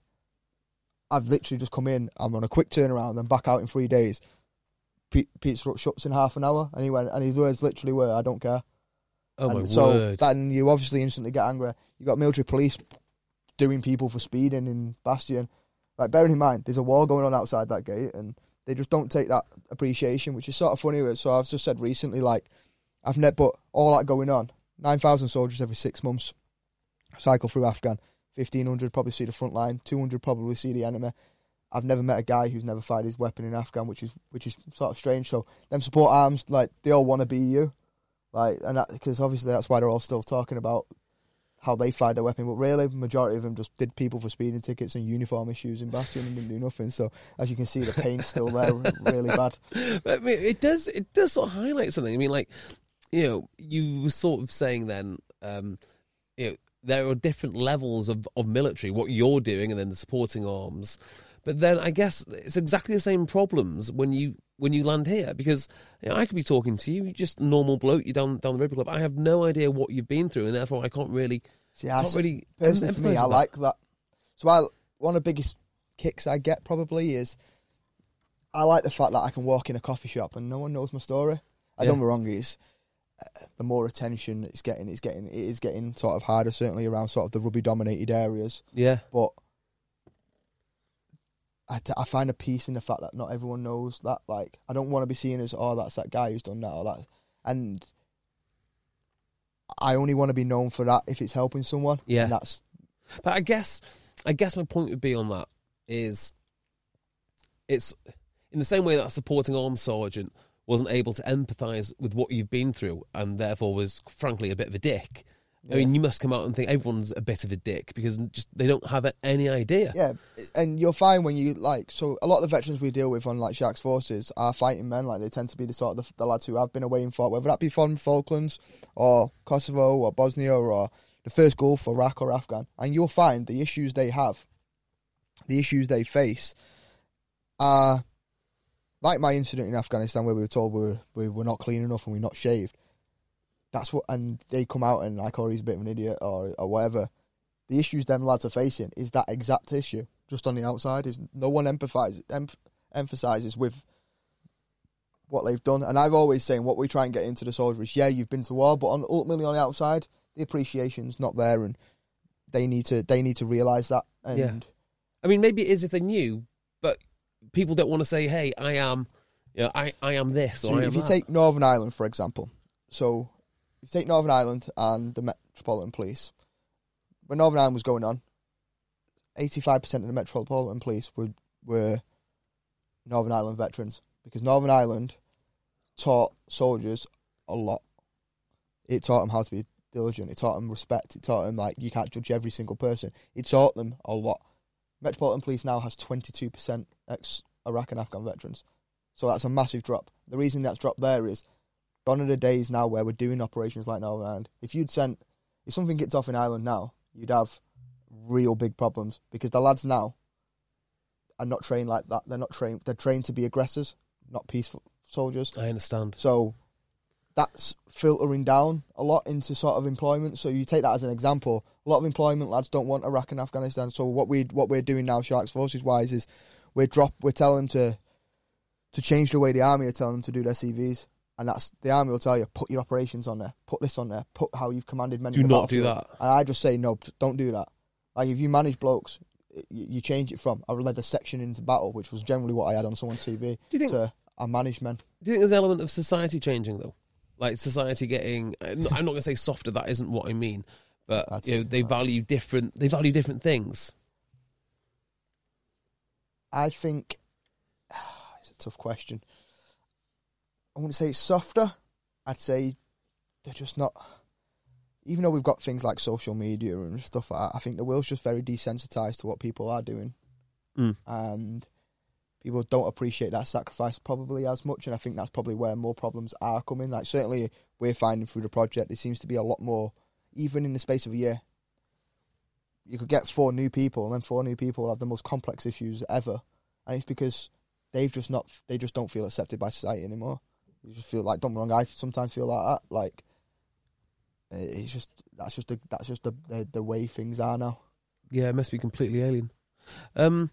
I've literally just come in, I'm on a quick turnaround, then back out in three days. P- Pizza Hut shuts in half an hour. And he went, and his words literally were, I don't care. oh my and so word! then you obviously instantly get angry. You got military police doing people for speeding in Bastion. Like, bearing in mind, there's a war going on outside that gate, and they just don't take that appreciation, which is sort of funny. So I've just said recently, like, I've net, but all that going on, nine thousand soldiers every six months cycle through Afghan, fifteen hundred probably see the front line, two hundred probably see the enemy. I've never met a guy who's never fired his weapon in Afghan, which is which is sort of strange. So them support arms, like, they all want to be you, like, and that, because obviously that's why they're all still talking about how they fired their weapon, but really, the majority of them just did people for speeding tickets and uniform issues in Bastion and didn't do nothing. So as you can see, the pain's still there, really bad. But, I mean, it does it does sort of highlight something. I mean, like, you know, you were sort of saying then, um, you know, there are different levels of, of military, what you're doing, and then the supporting arms. But then I guess it's exactly the same problems when you when you land here, because, you know, I could be talking to you, you're just a normal bloke, you're down down the road club. I have no idea what you've been through, and therefore I can't really. See, I, can't really personally, for me, empathise I with like that. So I, one of the biggest kicks I get probably is I like the fact that I can walk in a coffee shop and no one knows my story. I Yeah. don't get me wrong, it's uh, the more attention it's getting, it's getting, it is getting sort of harder, certainly around sort of the rugby-dominated areas. Yeah. But I, t- I find a peace in the fact that not everyone knows that. Like, I don't want to be seen as, oh, that's that guy who's done that or that. And I only want to be known for that if it's helping someone. Yeah. And that's But I guess, I guess my point would be on that is, it's in the same way that a supporting arms sergeant wasn't able to empathise with what you've been through, and therefore was frankly a bit of a dick. I mean, you must come out and think everyone's a bit of a dick because just they don't have any idea. Yeah, and you'll find when you, like, so a lot of the veterans we deal with on, like, Sharks Forces are fighting men. Like, they tend to be the sort of the, the lads who have been away and fought, whether that be from Falklands or Kosovo or Bosnia or the first Gulf or Iraq or Afghan. And you'll find the issues they have, the issues they face, are like my incident in Afghanistan where we were told we were, we were not clean enough and we're not shaved. That's what, and they come out and like, oh, he's a bit of an idiot or, or whatever. The issues them lads are facing is that exact issue, just on the outside. Is no one empathizes, em- emphasizes with what they've done. And I've always saying what we try and get into the soldiers is, yeah, you've been to war, but on, ultimately on the outside, the appreciation's not there, and they need to they need to realise that. And yeah. I mean, maybe it is if they knew, but people don't want to say, hey, I am, you know, I, I am this, or so I am if you that. take Northern Ireland, for example, so if you take Northern Ireland and the Metropolitan Police, when Northern Ireland was going on, eighty-five percent of the Metropolitan Police were, were Northern Ireland veterans, because Northern Ireland taught soldiers a lot. It taught them how to be diligent. It taught them respect. It taught them, like, you can't judge every single person. It taught them a lot. Metropolitan Police now has twenty-two percent ex-Iraq and Afghan veterans. So that's a massive drop. The reason that's dropped there is gone are the days now where we're doing operations like Northern Ireland. If you'd sent, if something gets off in Ireland now, you'd have real big problems, because the lads now are not trained like that. They're not trained. They're trained to be aggressors, not peaceful soldiers. I understand. So that's filtering down a lot into sort of employment. So you take that as an example. A lot of employment lads don't want Iraq and Afghanistan. So what we what we're doing now, Sharks Forces wise, is we're drop we're telling them to to change the way the army are telling them to do their C Vs. And that's, the army will tell you, put your operations on there, put this on there, put how you've commanded men. Do not do that. And I just say, no, don't do that. Like, if you manage blokes, you, you change it from, I led a section into battle, which was generally what I had on someone's C V, do you think, to I manage men. Do you think there's an element of society changing, though? Like, society getting, I'm not going to say softer, that isn't what I mean, but that's you know, they value different, they value different things. I think, it's a tough question. I wouldn't say it's softer. I'd say they're just not... Even though we've got things like social media and stuff like that, I think the world's just very desensitised to what people are doing. Mm. And people don't appreciate that sacrifice probably as much, and I think that's probably where more problems are coming. Like, certainly we're finding through the project, there seems to be a lot more, even in the space of a year. You could get four new people, and then four new people have the most complex issues ever. And it's because they've just not, they just don't feel accepted by society anymore. You just feel like, don't get me wrong, I sometimes feel like that. Like, it's just, that's just the, that's just the, the the way things are now. Yeah, it must be completely alien. Um.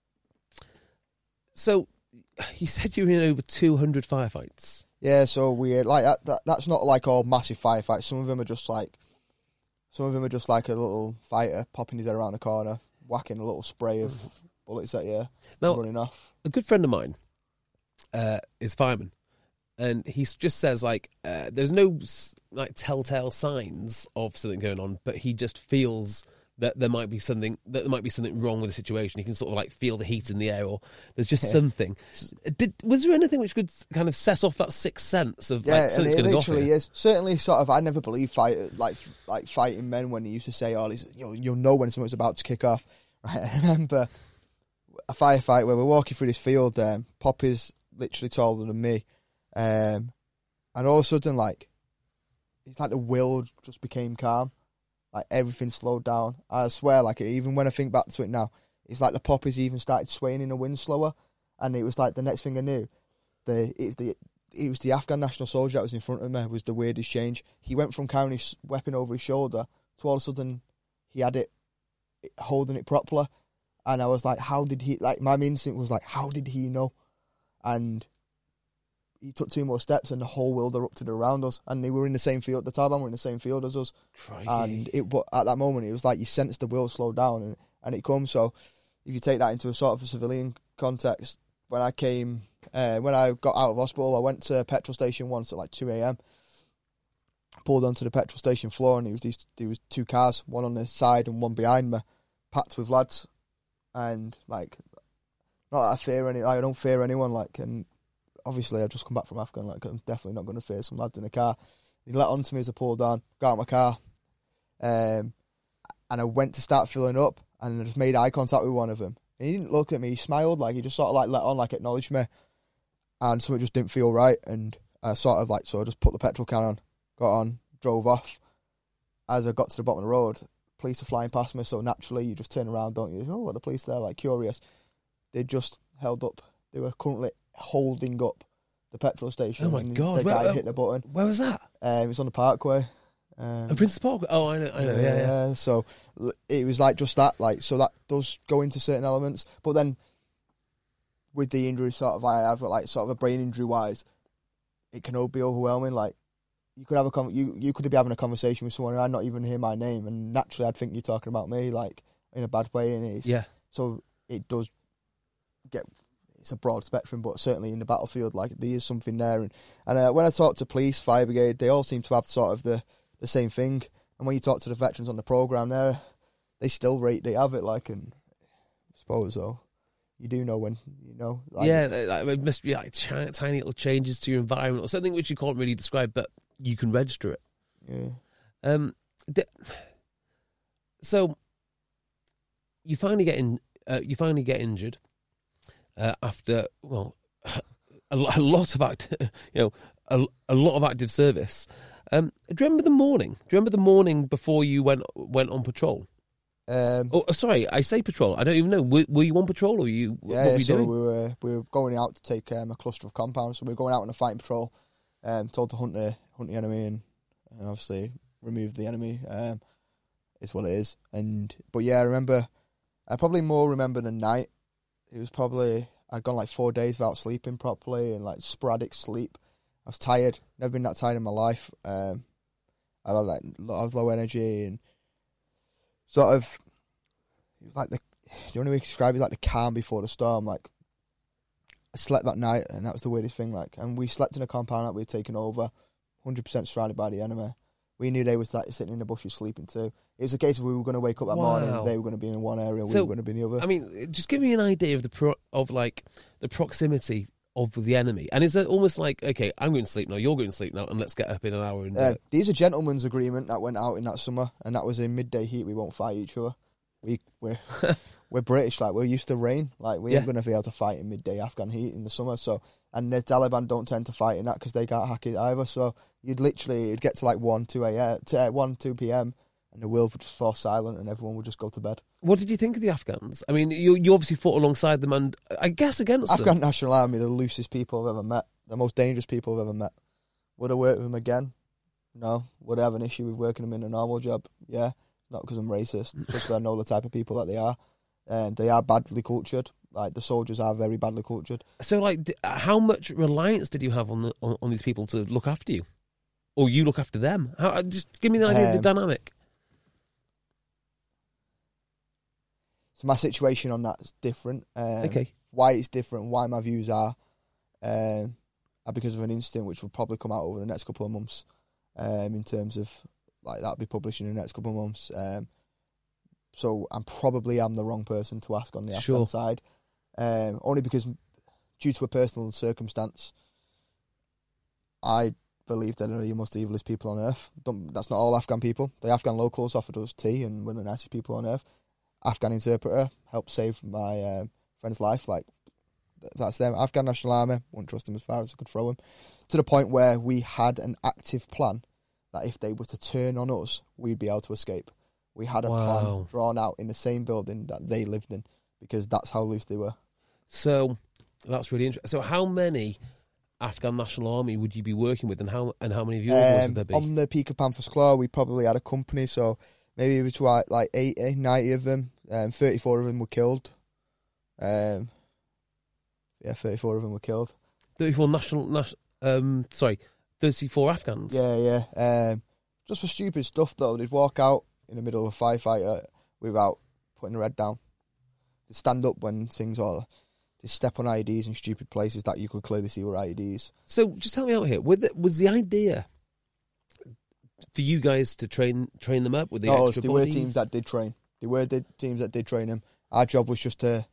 So, you said you were in over two hundred firefights. Yeah, so we like that, that. That's not like all massive firefights. Some of them are just like, some of them are just like a little fighter popping his head around the corner, whacking a little spray of bullets at you, now, running off. A good friend of mine uh, is fireman. And he just says, like, uh, there's no, like, telltale signs of something going on, but he just feels that there might be something, that there might be something wrong with the situation. He can sort of, like, feel the heat in the air, or there's just yeah. something. Did, was there anything which could kind of set off that sixth sense of, yeah, like, something's going to go off? Yeah, it literally is. Certainly, sort of, I never believed fight, like, like fighting men when they used to say, oh, you'll, you'll know when something's about to kick off. Right? I remember a firefight where we're walking through this field, um, Poppy's literally taller than me. Um, and all of a sudden, like, it's like the world just became calm. Like, everything slowed down. I swear, like, even when I think back to it now, it's like the poppies even started swaying in the wind slower. And it was like, the next thing I knew, the it was the it was the Afghan national soldier that was in front of me. Was the weirdest change. He went from carrying his weapon over his shoulder to all of a sudden, he had it, holding it properly. And I was like, how did he, like, my instinct was like, how did he know? And he took two more steps and the whole world erupted around us. And they were in the same field. The Taliban were in the same field as us. Crikey. And it, but at that moment, it was like you sensed the world slow down and, and it comes. So if you take that into a sort of a civilian context, when I came, uh, when I got out of hospital, I went to a petrol station once at like two a.m. Pulled onto the petrol station floor and there was, these, there was two cars, one on the side and one behind me, packed with lads. And like, not that I fear any, like, I don't fear anyone, like, and obviously, I've just come back from Afghan. Like, I'm definitely not going to fear some lads in a car. He let on to me as I pulled down, got out my car, um, and I went to start filling up, and I just made eye contact with one of them. And he didn't look at me. He smiled, like he just sort of like let on, like acknowledged me, and something just didn't feel right. And I sort of like so I just put the petrol can on, got on, drove off. As I got to the bottom of the road, police are flying past me. So naturally, you just turn around, don't you? Oh, what are the police there? Like curious. They just held up. They were currently holding up the petrol station. Oh my when God. The Where- guy where- hit the button. Where was that? Um, it was on the Parkway. Um, Oh, Princess Park. Oh, I know. I know. Yeah, yeah. So l- it was like just that. Like so that does go into certain elements, but then with the injury, sort of, I have like sort of a brain injury wise, it can all be overwhelming. Like you could have a con- you you could be having a conversation with someone and I'd not even hear my name, and naturally I'd think you're talking about me, like in a bad way. And it's Yeah. so it does get. It's a broad spectrum, but certainly in the battlefield, like there is something there. And and uh, when I talk to police, fire brigade, they all seem to have sort of the, the same thing. And when you talk to the veterans on the programme, there, they still rate they have it. Like, and I suppose so. You do know when you know. Like, yeah, like, it must be like ch- tiny little changes to your environment or something which you can't really describe, but you can register it. yeah. Um, the, so you finally get in. Uh, you finally get injured uh, after well, a, lo- a lot of act, you know, a, a lot of active service. Um, do you remember the morning? Do you remember the morning before you went went on patrol? Um, Oh, sorry, I say patrol. I don't even know. Were, were you on patrol or were you? yeah, what were you so doing? we were we were going out to take um, a cluster of compounds. So we were going out on a fighting patrol. Um, told to hunt the hunt the enemy and, and obviously remove the enemy. Um, is what it is. And but yeah, I remember. I probably more remember the night. It was probably I'd gone like four days without sleeping properly and like sporadic sleep. I was tired. Never been that tired in my life. Um, I was like I was low energy and sort of. It was like the the only way to describe it is like the calm before the storm. Like I slept that night, and that was the weirdest thing. Like, and we slept in a compound that we'd taken over, hundred percent surrounded by the enemy. We knew they were like, sitting in the bushes sleeping too. It was a case of we were going to wake up that Wow. morning. They were going to be in one area, we So, were going to be in the other. I mean, just give me an idea of the pro- of like the proximity of the enemy, and is it almost like, okay, I'm going to sleep now, you're going to sleep now, and let's get up in an hour and do Uh, it. these are gentlemen's agreement that went out in that summer, and that was in midday heat. We won't fight each other. We we're we're British, like we're used to rain. Like we ain't Yeah. going to be able to fight in midday Afghan heat in the summer. So and the Taliban don't tend to fight in that because they can't hack it either. So you'd literally it'd get to like one two a m to uh, one two p m and the world would just fall silent and everyone would just go to bed. What did you think of the Afghans? I mean, you you obviously fought alongside them, and I guess against Afghan them. National Army, the loosest people I've ever met, the most dangerous people I've ever met. Would I work with them again? No. Would I have an issue with working them in a normal job? Yeah. Not because I'm racist, just because I know the type of people that they are. And they are badly cultured. Like, the soldiers are very badly cultured. So, like, d- how much reliance did you have on the on, on these people to look after you, or you look after them? How, just give me the idea of Um, the dynamic. So my situation on that is different. Um, Okay. Why it's different, why my views are, um, are because of an incident which will probably come out over the next couple of months. Um, in terms of like that'll be published in the next couple of months. Um, so I'm probably am the wrong person to ask on the Afghan Sure. side, um, only because due to a personal circumstance, I believe that they're the most evilest people on earth. Don't, that's not all Afghan people. The Afghan locals offered us tea and were the nicest people on earth. Afghan interpreter helped save my um, friend's life. Like, that's them. Afghan National Army, wouldn't trust him as far as I could throw him. To the point where we had an active plan that if they were to turn on us, we'd be able to escape. We had a Wow. plan drawn out in the same building that they lived in because that's how loose they were. So that's really interesting. So, how many Afghan National Army would you be working with, and how and how many of yours Um, would there be? on the peak of Panther's Claw, we probably had a company, so maybe between like eighty, ninety of them. Um, thirty-four of them were killed. Um, yeah, thirty-four of them were killed. Thirty-four national, nas- um, sorry, thirty-four Afghans. Yeah, yeah. Um, just for stupid stuff, though. They'd walk out in the middle of a firefighter without putting their head down. They'd stand up when things are... They step on I E Ds in stupid places that you could clearly see were I E Ds. So, just tell me out here. Was the, was the idea for you guys to train train them up with the No, extra there were bodies? teams that did train. There were did, teams that did train them. Our job was just to...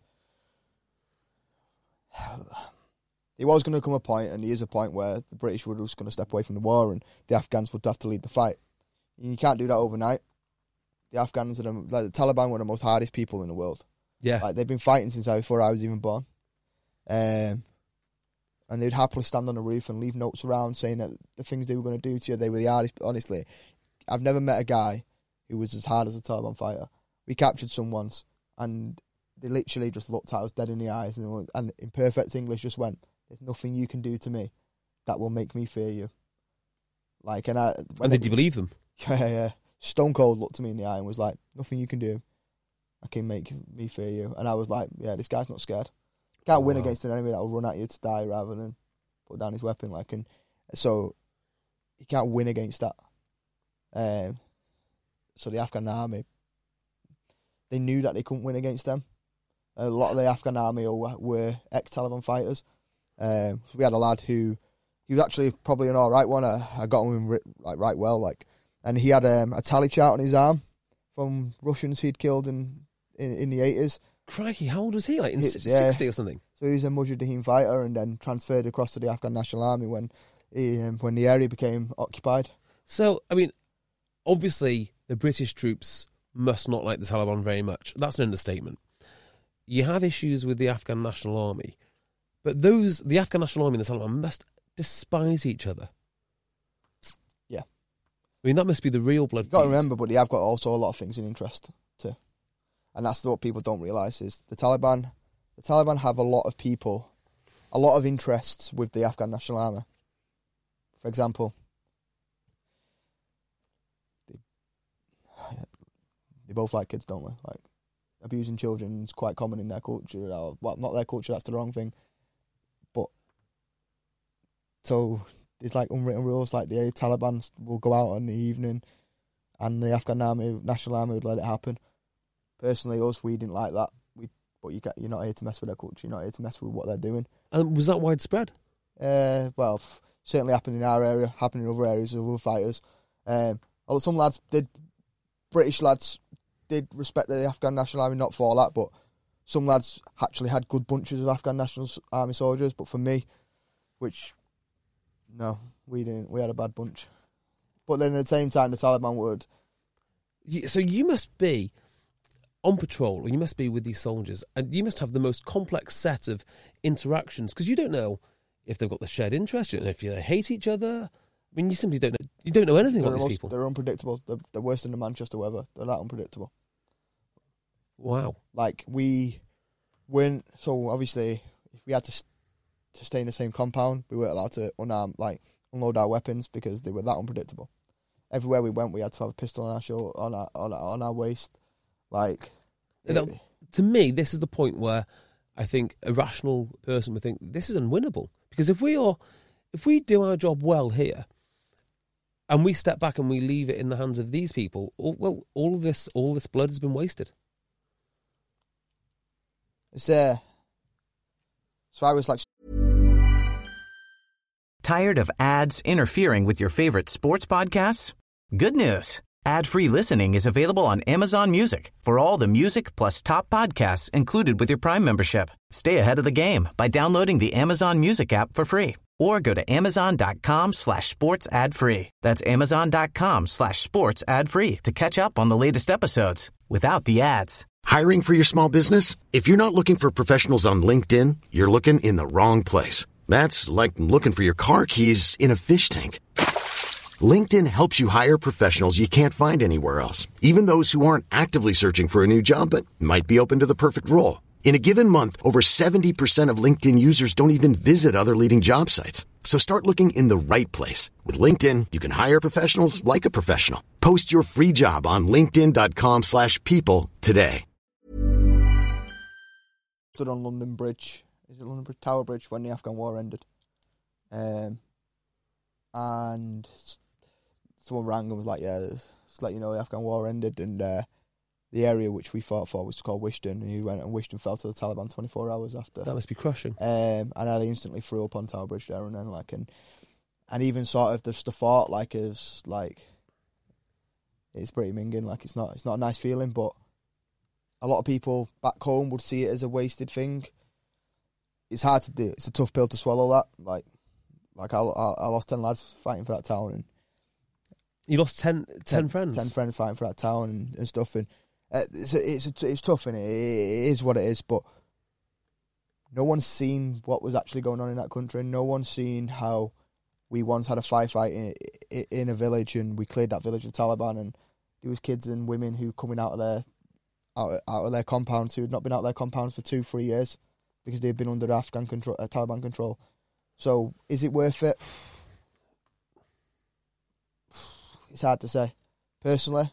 There was going to come a point, and there is a point where the British were just going to step away from the war and the Afghans would have to lead the fight. And you can't do that overnight. The Afghans are the, like, the Taliban were the most hardest people in the world. Yeah. Like, they've been fighting since I, before I was even born. Um, and they'd happily stand on the roof and leave notes around saying that the things they were going to do to you, they were the hardest. Honestly, I've never met a guy who was as hard as a Taliban fighter. We captured some once, and they literally just looked at us dead in the eyes and, and in perfect English just went, there's nothing you can do to me that will make me fear you. Like, and I... And did it, you believe them? Yeah, yeah. Stone Cold looked to me in the eye and was like, nothing you can do, I can make me fear you. And I was like, yeah, this guy's not scared. Can't oh, win wow. against an enemy that will run at you to die rather than put down his weapon. Like, and so he can't win against that. Um, so the Afghan army, they knew that they couldn't win against them. A lot of the Afghan army were ex-Taliban fighters. Um, so we had a lad who, he was actually probably an all right one. I, I got him like right well, like, and he had um, a tally chart on his arm from Russians he'd killed in in, in the eighties. Crikey, how old was he? Like in it's, sixty yeah. or something? So he was a Mujahideen fighter and then transferred across to the Afghan National Army when he, um, when the area became occupied. So, I mean, obviously the British troops must not like the Taliban very much. That's an understatement. You have issues with the Afghan National Army, but those the Afghan National Army and the Taliban must despise each other. Yeah. I mean, that must be the real blood. You've got to remember, but they have got also a lot of things in interest too. And that's what people don't realise is the Taliban, the Taliban have a lot of people, a lot of interests with the Afghan National Army. For example, they, they both like kids, don't they? Like, abusing children is quite common in their culture. Or, well, not their culture, that's the wrong thing. But, so, there's like unwritten rules, like the Taliban will go out in the evening and the Afghan Army, National Army would let it happen. Personally, us, we didn't like that. We, but you get, you're not here to mess with their culture, you're not here to mess with what they're doing. And was that widespread? Uh, well, certainly happened in our area, happened in other areas of other fighters. Um, some lads did, British lads did respect the Afghan National Army, not for that, but some lads actually had good bunches of Afghan National Army soldiers. But for me, which, no, we didn't. We had a bad bunch. But then at the same time, the Taliban would. So you must be on patrol, or you must be with these soldiers, and you must have the most complex set of interactions, because you don't know if they've got the shared interest, you don't know if they hate each other. I mean, you simply don't know. You don't know anything they're about most, these people. They're unpredictable. They're, they're worse than the Manchester weather. They're that unpredictable. Wow. Like, we weren't, so obviously, if we had to to stay in the same compound, we weren't allowed to unarm, like, unload our weapons because they were that unpredictable. Everywhere we went, we had to have a pistol on our shoulder, on our, on our, on our waist. Like, now, it, to me, this is the point where I think a rational person would think this is unwinnable. Because if we are, if we do our job well here, and we step back and we leave it in the hands of these people, all, well, all this, all this blood has been wasted. It's uh, so I was like, tired of ads interfering with your favorite sports podcasts? Good news. Ad-free listening is available on Amazon Music for all the music plus top podcasts included with your Prime membership. Stay ahead of the game by downloading the Amazon Music app for free or go to amazon.com slash sports ad free. That's amazon.com slash sports ad free to catch up on the latest episodes without the ads. Hiring for your small business? If you're not looking for professionals on LinkedIn, you're looking in the wrong place. That's like looking for your car keys in a fish tank. LinkedIn helps you hire professionals you can't find anywhere else, even those who aren't actively searching for a new job but might be open to the perfect role. In a given month, over seventy percent of LinkedIn users don't even visit other leading job sites. So start looking in the right place. With LinkedIn, you can hire professionals like a professional. Post your free job on linkedin.com slash people today. Stood on London Bridge, is it London Bridge? Tower Bridge, when the Afghan war ended. Um, and someone rang and was like, yeah, just let you know the Afghan war ended, and uh, the area which we fought for was called Wishton, and he went and Wishton fell to the Taliban twenty-four hours after. That must be crushing. Um, and I instantly threw up on Tower Bridge there and then, like, and and even sort of the, the thought, like, is like, it's pretty minging, like, it's not, it's not a nice feeling, but a lot of people back home would see it as a wasted thing. It's hard to do. It's a tough pill to swallow, that. Like, like I, I, I lost ten lads fighting for that town, and you lost ten, ten, ten friends. Ten friends fighting for that town and, and stuff, and uh, it's it's it's tough, and it, it is what it is. But no one's seen what was actually going on in that country. No one's seen how we once had a firefight in, in a village, and we cleared that village of Taliban, and there was kids and women who coming out of their out, out of their compounds who had not been out of their compounds for two, three years because they'd been under Afghan control, uh, Taliban control. So, is it worth it? It's hard to say. Personally,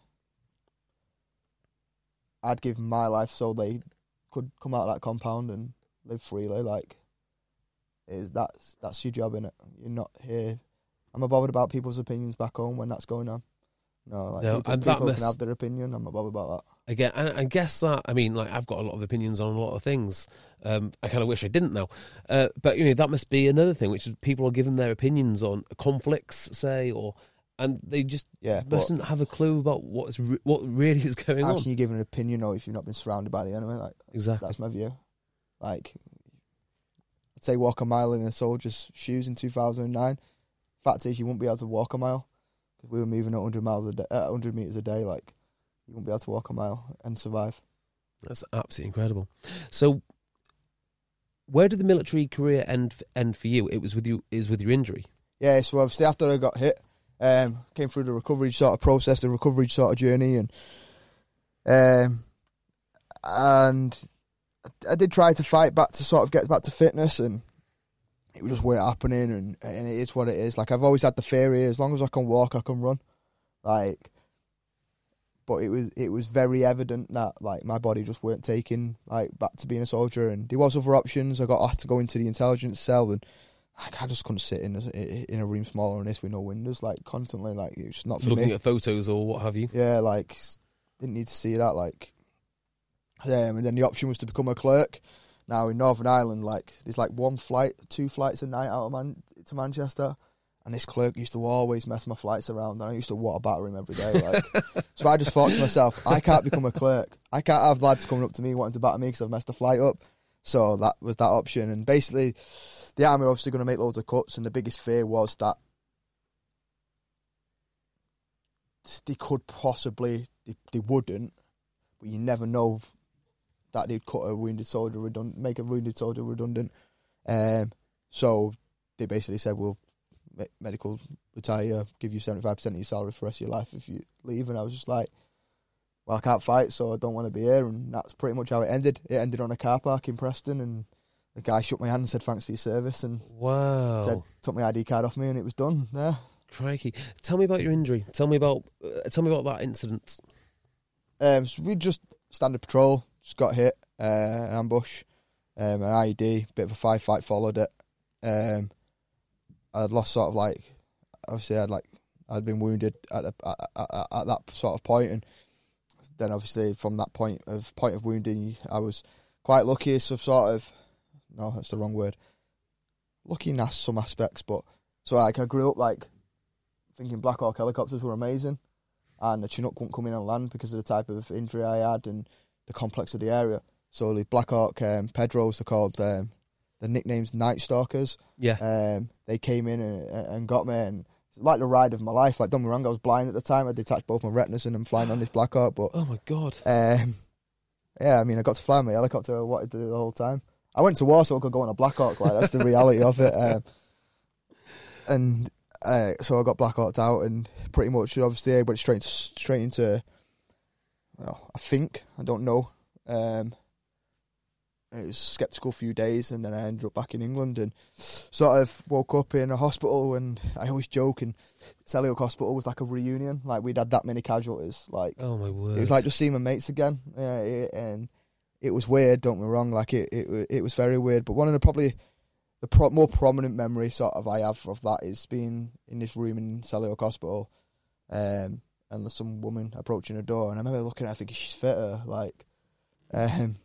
I'd give my life so they could come out of that compound and live freely. Like, is that's that's your job, innit? You're not here. I'm not bothered about people's opinions back home when that's going on. No, like No, people, and people that must- can have their opinion. I'm not bothered about that. Again, and I guess that, I mean, like, I've got a lot of opinions on a lot of things. Um, I kind of wish I didn't now. Uh, but, you know, that must be another thing, which is people are giving their opinions on conflicts, say, or, and they just Yeah, but mustn't have a clue about what's re- what really is going how on. can you give an opinion though if you've not been surrounded by the enemy? Like, Exactly. that's my view. Like, I'd say walk a mile in a soldier's shoes in two thousand nine. Fact is, you wouldn't be able to walk a mile because we were moving at one hundred miles a day, uh, one hundred meters a day. Like, you wouldn't be able to walk a mile and survive. That's absolutely incredible. So, where did the military career end end for you? It was with you. Is with your injury. Yeah, so obviously after I got hit, um, came through the recovery sort of process, the recovery sort of journey, and um, and I did try to fight back to sort of get back to fitness, and it just weren't happening, and, and it is what it is. Like, I've always had the theory, as long as I can walk, I can run. Like, but it was it was very evident that, like, my body just weren't taking, like, back to being a soldier, and there was other options. I got asked to go into the intelligence cell, and like, I just couldn't sit in a, in a room smaller than this with no windows, like, constantly. Like, it's not for Looking me. at photos or what have you. Yeah, like, didn't need to see that. Like, um, and then the option was to become a clerk. Now in Northern Ireland, like, there's like one flight, two flights a night out of Man- to Manchester, and this clerk used to always mess my flights around, and I used to water batter him every day. Like, so I just thought to myself, I can't become a clerk. I can't have lads coming up to me wanting to batter me because I've messed the flight up. So that was that option, and basically, the army were obviously going to make loads of cuts, and the biggest fear was that they could possibly, they, they wouldn't, but you never know that they'd cut a wounded soldier redundant, make a wounded soldier redundant. Um, so they basically said, "We'll me- medical retire, give you seventy-five percent of your salary for the rest of your life if you leave." And I was just like, "Well, I can't fight, so I don't want to be here." And that's pretty much how it ended. It ended on a car park in Preston, and the guy shook my hand and said, "Thanks for your service," and Wow. said, took my I D card off me, and it was done. Yeah. Crikey. Tell me about your injury. Tell me about uh, tell me about that incident. Um, so we just standard patrol, just got hit, uh, an ambush, um, an I E D, bit of a firefight followed it. Um, I'd lost sort of like, obviously I'd like, I'd been wounded at, the, at, at, at that sort of point, and then obviously from that point of point of wounding, I was quite lucky, so sort of, no, that's the wrong word, lucky in some aspects, but, so like I grew up like, thinking Black Hawk helicopters were amazing, and the Chinook wouldn't come in on land because of the type of injury I had and the complex of the area. So the Black Hawk um, Pedros, they're called, um, the nickname's Night Stalkers. Yeah. Um, they came in and, and got me, and it's like the ride of my life. Like, don't get me wrong, I was blind at the time. I detached both my retinas and I'm flying on this Black Hawk, but Oh my God. um, yeah, I mean, I got to fly my helicopter. I wanted to do the whole time. I went to war so I could go on a Black Hawk. Like, that's the reality of it. Um, and uh, so I got Black Hawked out, and pretty much, obviously, I went straight straight into. Well, I think I don't know. Um, it was a sceptical few days, and then I ended up back in England, and sort of woke up in a hospital. And I always joke, and Selly Hospital was like a reunion. Like, we'd had that many casualties. Like, Oh my word. it was like just seeing my mates again. Yeah, it, and it was weird. Don't get me wrong. Like, it, it, it was very weird. But one of the probably the pro- more prominent memory sort of I have of that is being in this room in Selly Hospital, um, and there's some woman approaching the door, and I remember looking at her thinking she's fitter, like, um,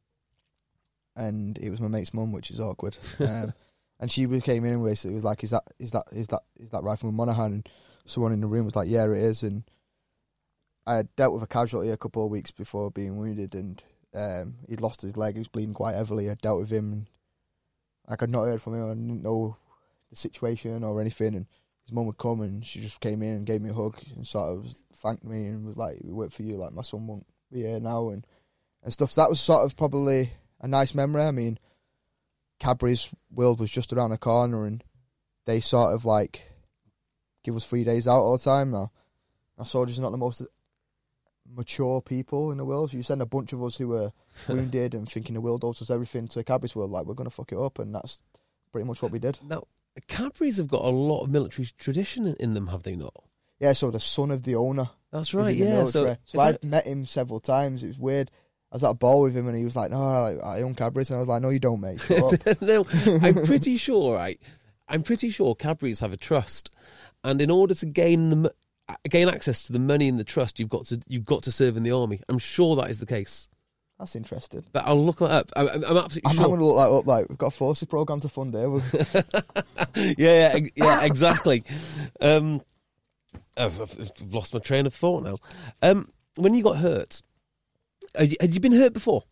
and it was my mate's mum, which is awkward. Um, and she came in and basically was like, "Is that is that is that is that Rifleman Monaghan?" And someone in the room was like, "Yeah, it is." And I had dealt with a casualty a couple of weeks before being wounded, and um, he'd lost his leg. He was bleeding quite heavily. I dealt with him, and like, I'd not heard from him. I didn't know the situation or anything. And his mum would come, and she just came in and gave me a hug and sort of thanked me and was like, "We wait for you. Like, my son won't be here now," and and stuff. So that was sort of probably a nice memory. I mean, Cadbury's World was just around the corner, and they sort of like give us three days out all the time. Now, our soldiers are not the most mature people in the world. So you send a bunch of us who were wounded and thinking the world owes us everything to Cadbury's World, like, we're going to fuck it up, and that's pretty much what we did. Now, Cadbury's have got a lot of military tradition in, in them, have they not? Yeah, so the son of the owner. That's is right, in the yeah. military. So, So I've met him several times. It was weird. I was at a ball with him and he was like, no, I, I own Cadbury's. And I was like, no, you don't, mate. Shut up. no, I'm pretty sure, right? I'm pretty sure Cadbury's have a trust. And in order to gain the, m- gain access to the money in the trust, you've got to you've got to serve in the army. I'm sure that is the case. That's interesting. But I'll look that up. I'm, I'm absolutely I'm, sure. I'm going to look that up. Like, we've got a forces program to fund here. yeah, yeah, yeah, exactly. Um, I've, I've lost my train of thought now. Um, when you got hurt, had you, had you been hurt before?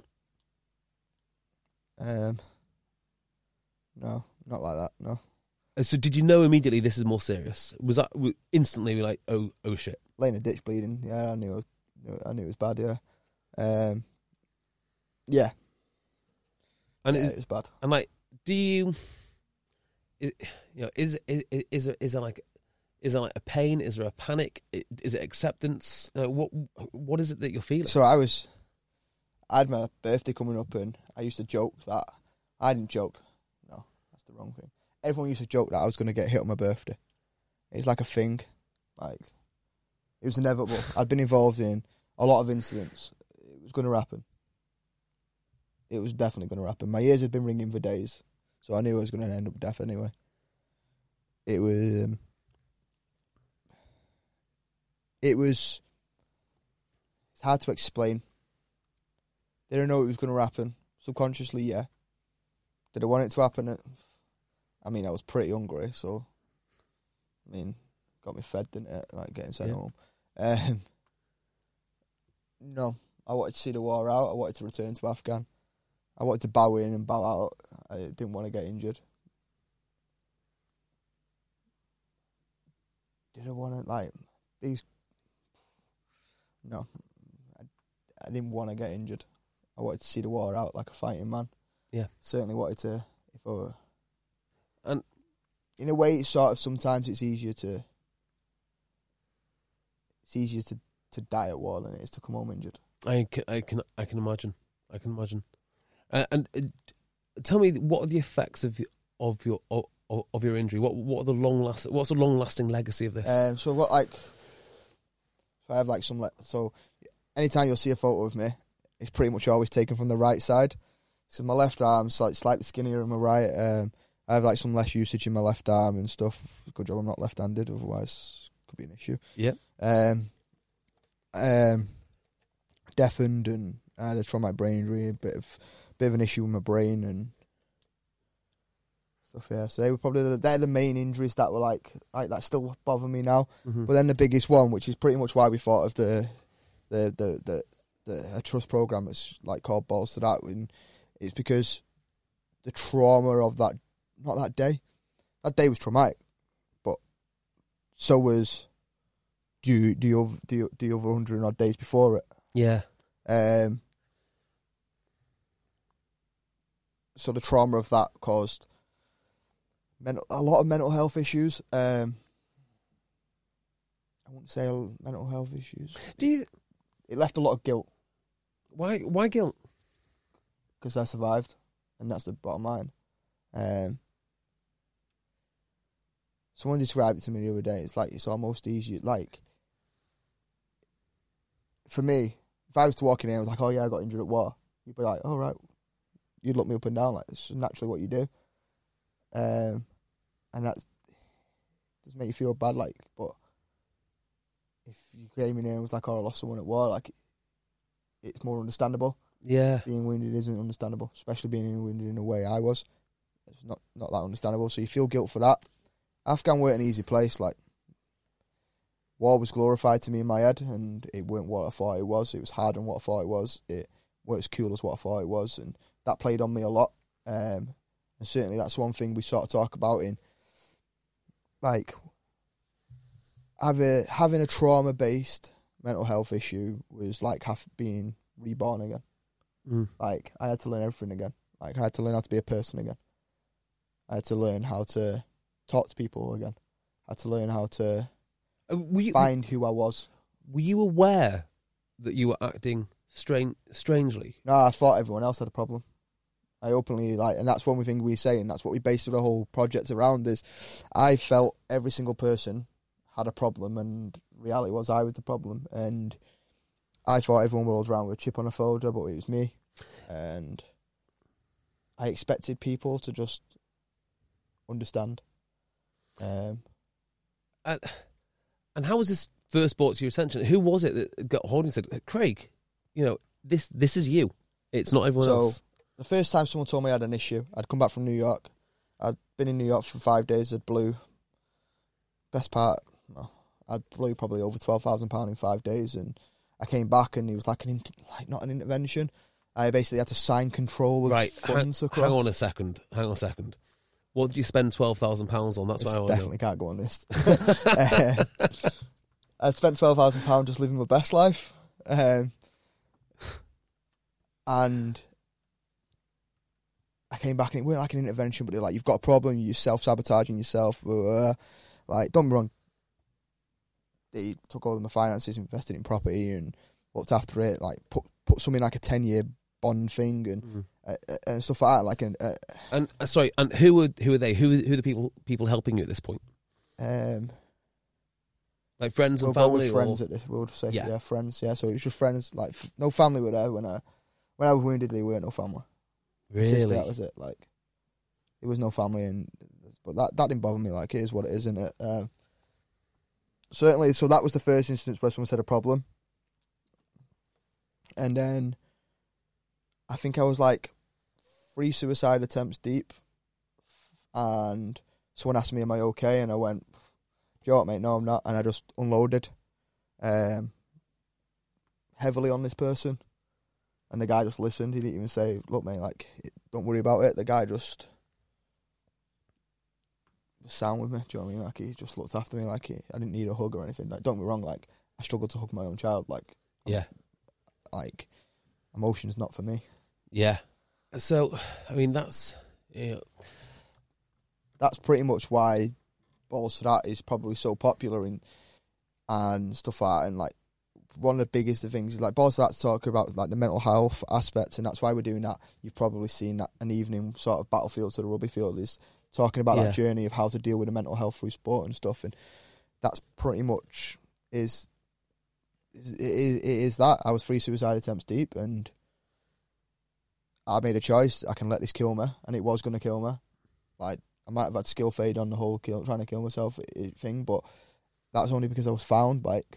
Um, no, not like that. No. So did you know immediately this is more serious? Was that instantly like, oh, oh shit? Laying a ditch bleeding. Yeah, I knew. It was, I knew it was bad. Yeah. Um. Yeah. And yeah, it, it was bad. And like, do you? Is, you know, is is is there, is there like, is there like a pain? Is there a panic? Is it acceptance? Uh, what what is it that you're feeling? So I was, I had my birthday coming up, and I used to joke that I didn't joke. No, that's the wrong thing. Everyone used to joke that I was going to get hit on my birthday. It's like a thing, like it was inevitable. I'd been involved in a lot of incidents. It was going to happen. It was definitely going to happen. My ears had been ringing for days, so I knew I was going to end up deaf anyway. It was, um, it was, it's hard to explain. Did I know it was going to happen? Subconsciously, yeah. Did I want it to happen? I mean, I was pretty hungry, so, I mean, got me fed, didn't it? Like getting sent yeah. home. Um, no, I wanted to see the war out. I wanted to return to Afghan. I wanted to bow in and bow out. I didn't want to get injured. Did I want to, like, these... No. I, I didn't want to get injured. I wanted to see the war out like a fighting man. Yeah. Certainly wanted to, if I were... And in a way, it's sort of, sometimes it's easier to... It's easier to, to die at war than it is to come home injured. I can, I can, I can imagine. I can imagine. Uh, and uh, tell me, what are the effects of of your of, of your injury? What what are the long last? What's the long lasting legacy of this? Um, so what like? So I have like some. Le- so anytime you'll see a photo of me, it's pretty much always taken from the right side. So my left arm's like slightly skinnier than my right. Um, I have like some less usage in my left arm and stuff. Good job I'm not left-handed, otherwise it could be an issue. Yeah. Um. Um. Deafened and I had a traumatic brain injury, a bit of bit of an issue with my brain and stuff. Yeah, so they were probably the, they're the main injuries that were like like that still bother me now. Mm-hmm. But then the biggest one, which is pretty much why we thought of the the the the, the a trust program, it's like called Balls to That, and it's because the trauma of that, not that day, that day was traumatic, but so was the the other the, the other hundred odd days before it. Yeah. Um. So the trauma of that caused mental, a lot of mental health issues. Um, I wouldn't say mental health issues. Do you? It left a lot of guilt. Why? Why guilt? Because I survived, and that's the bottom line. Um, someone described it to me the other day. It's like it's almost easy. Like for me, if I was to walk in here and I was like, "Oh yeah, I got injured at war," you'd be like, "All right." You'd look me up and down like this is naturally what you do, um, and that does make you feel bad. Like, but if you came in here and was like, "Oh, I lost someone at war," like it's more understandable. Yeah, being wounded isn't understandable, especially being wounded in a way I was. It's not not that understandable. So you feel guilt for that. Afghan weren't an easy place. Like, war was glorified to me in my head, and it weren't what I thought it was. It was harder than what I thought it was. It weren't as cool as what I thought it was, and that played on me a lot. Um, and certainly that's one thing we sort of talk about in, like, have a, having a trauma-based mental health issue was like have, being reborn again. Mm. Like, I had to learn everything again. Like, I had to learn how to be a person again. I had to learn how to talk to people again. I had to learn how to uh, were you, find who I was. Were you aware that you were acting strange, strangely? No, I thought everyone else had a problem. I openly, like, and that's one thing we say, and that's what we based the whole project around, is I felt every single person had a problem, and reality was I was the problem, and I thought everyone rolled around with a chip on a shoulder, but it was me, and I expected people to just understand. Um, uh, and how was this first brought to your attention? Who was it that got hold and said, Craig, you know, this this is you. It's not everyone so, else. The first time someone told me I had an issue, I'd come back from New York. I'd been in New York for five days. I'd blew, best part, well, I'd blew probably over twelve thousand pounds in five days. And I came back and it was like, an inter- like not an intervention. I basically had to sign control of right. funds hang, across. Hang on a second. Hang on a second. What did you spend twelve thousand pounds on? That's This what I want to definitely can't go on this. uh, I spent twelve thousand pounds just living my best life. Um, and I came back and it weren't like an intervention, but it like, you've got a problem, you're self-sabotaging yourself. Uh, like, don't be wrong. They took all of my finances, invested in property and looked after it, like put put something like a ten-year bond thing and mm. uh, and stuff like that. Like an, uh, and uh, sorry, and who were who are they? Who who are the people people helping you at this point? Um, like friends and we'll family. Go with friends or? at this. We'll just say yeah. yeah, friends. Yeah, so it was just friends. Like f- no family were there when I when I was wounded. There weren't no family. Really, sister, that was it. Like there was no family, and but that that didn't bother me. Like it is what it is, isn't it? Um, certainly. So that was the first instance where someone said a problem, and then I think I was like three suicide attempts deep, and someone asked me, "Am I okay?" And I went, "Do you know what, mate? No, I'm not." And I just unloaded um, heavily on this person. And the guy just listened. He didn't even say, "Look, mate, like, don't worry about it." The guy just was sound with me. Do you know what I mean? Like, he just looked after me. Like, he, I didn't need a hug or anything. Like, don't get me wrong. Like, I struggled to hug my own child. Like, yeah, like, emotion's not for me. Yeah. So, I mean, that's you know. that's pretty much why Balls to That is probably so popular and and stuff like that. And like, one of the biggest things is like Balls to That talk about like the mental health aspects, and that's why we're doing that. You've probably seen that an evening sort of battlefield to the rugby field is talking about yeah. that journey of how to deal with the mental health through sport and stuff, and that's pretty much is is it is, it is that. I was three suicide attempts deep, and I made a choice. I can let this kill me, and it was going to kill me. Like, I might have had skill fade on the whole kill, trying to kill myself thing, but that's only because I was found. Like,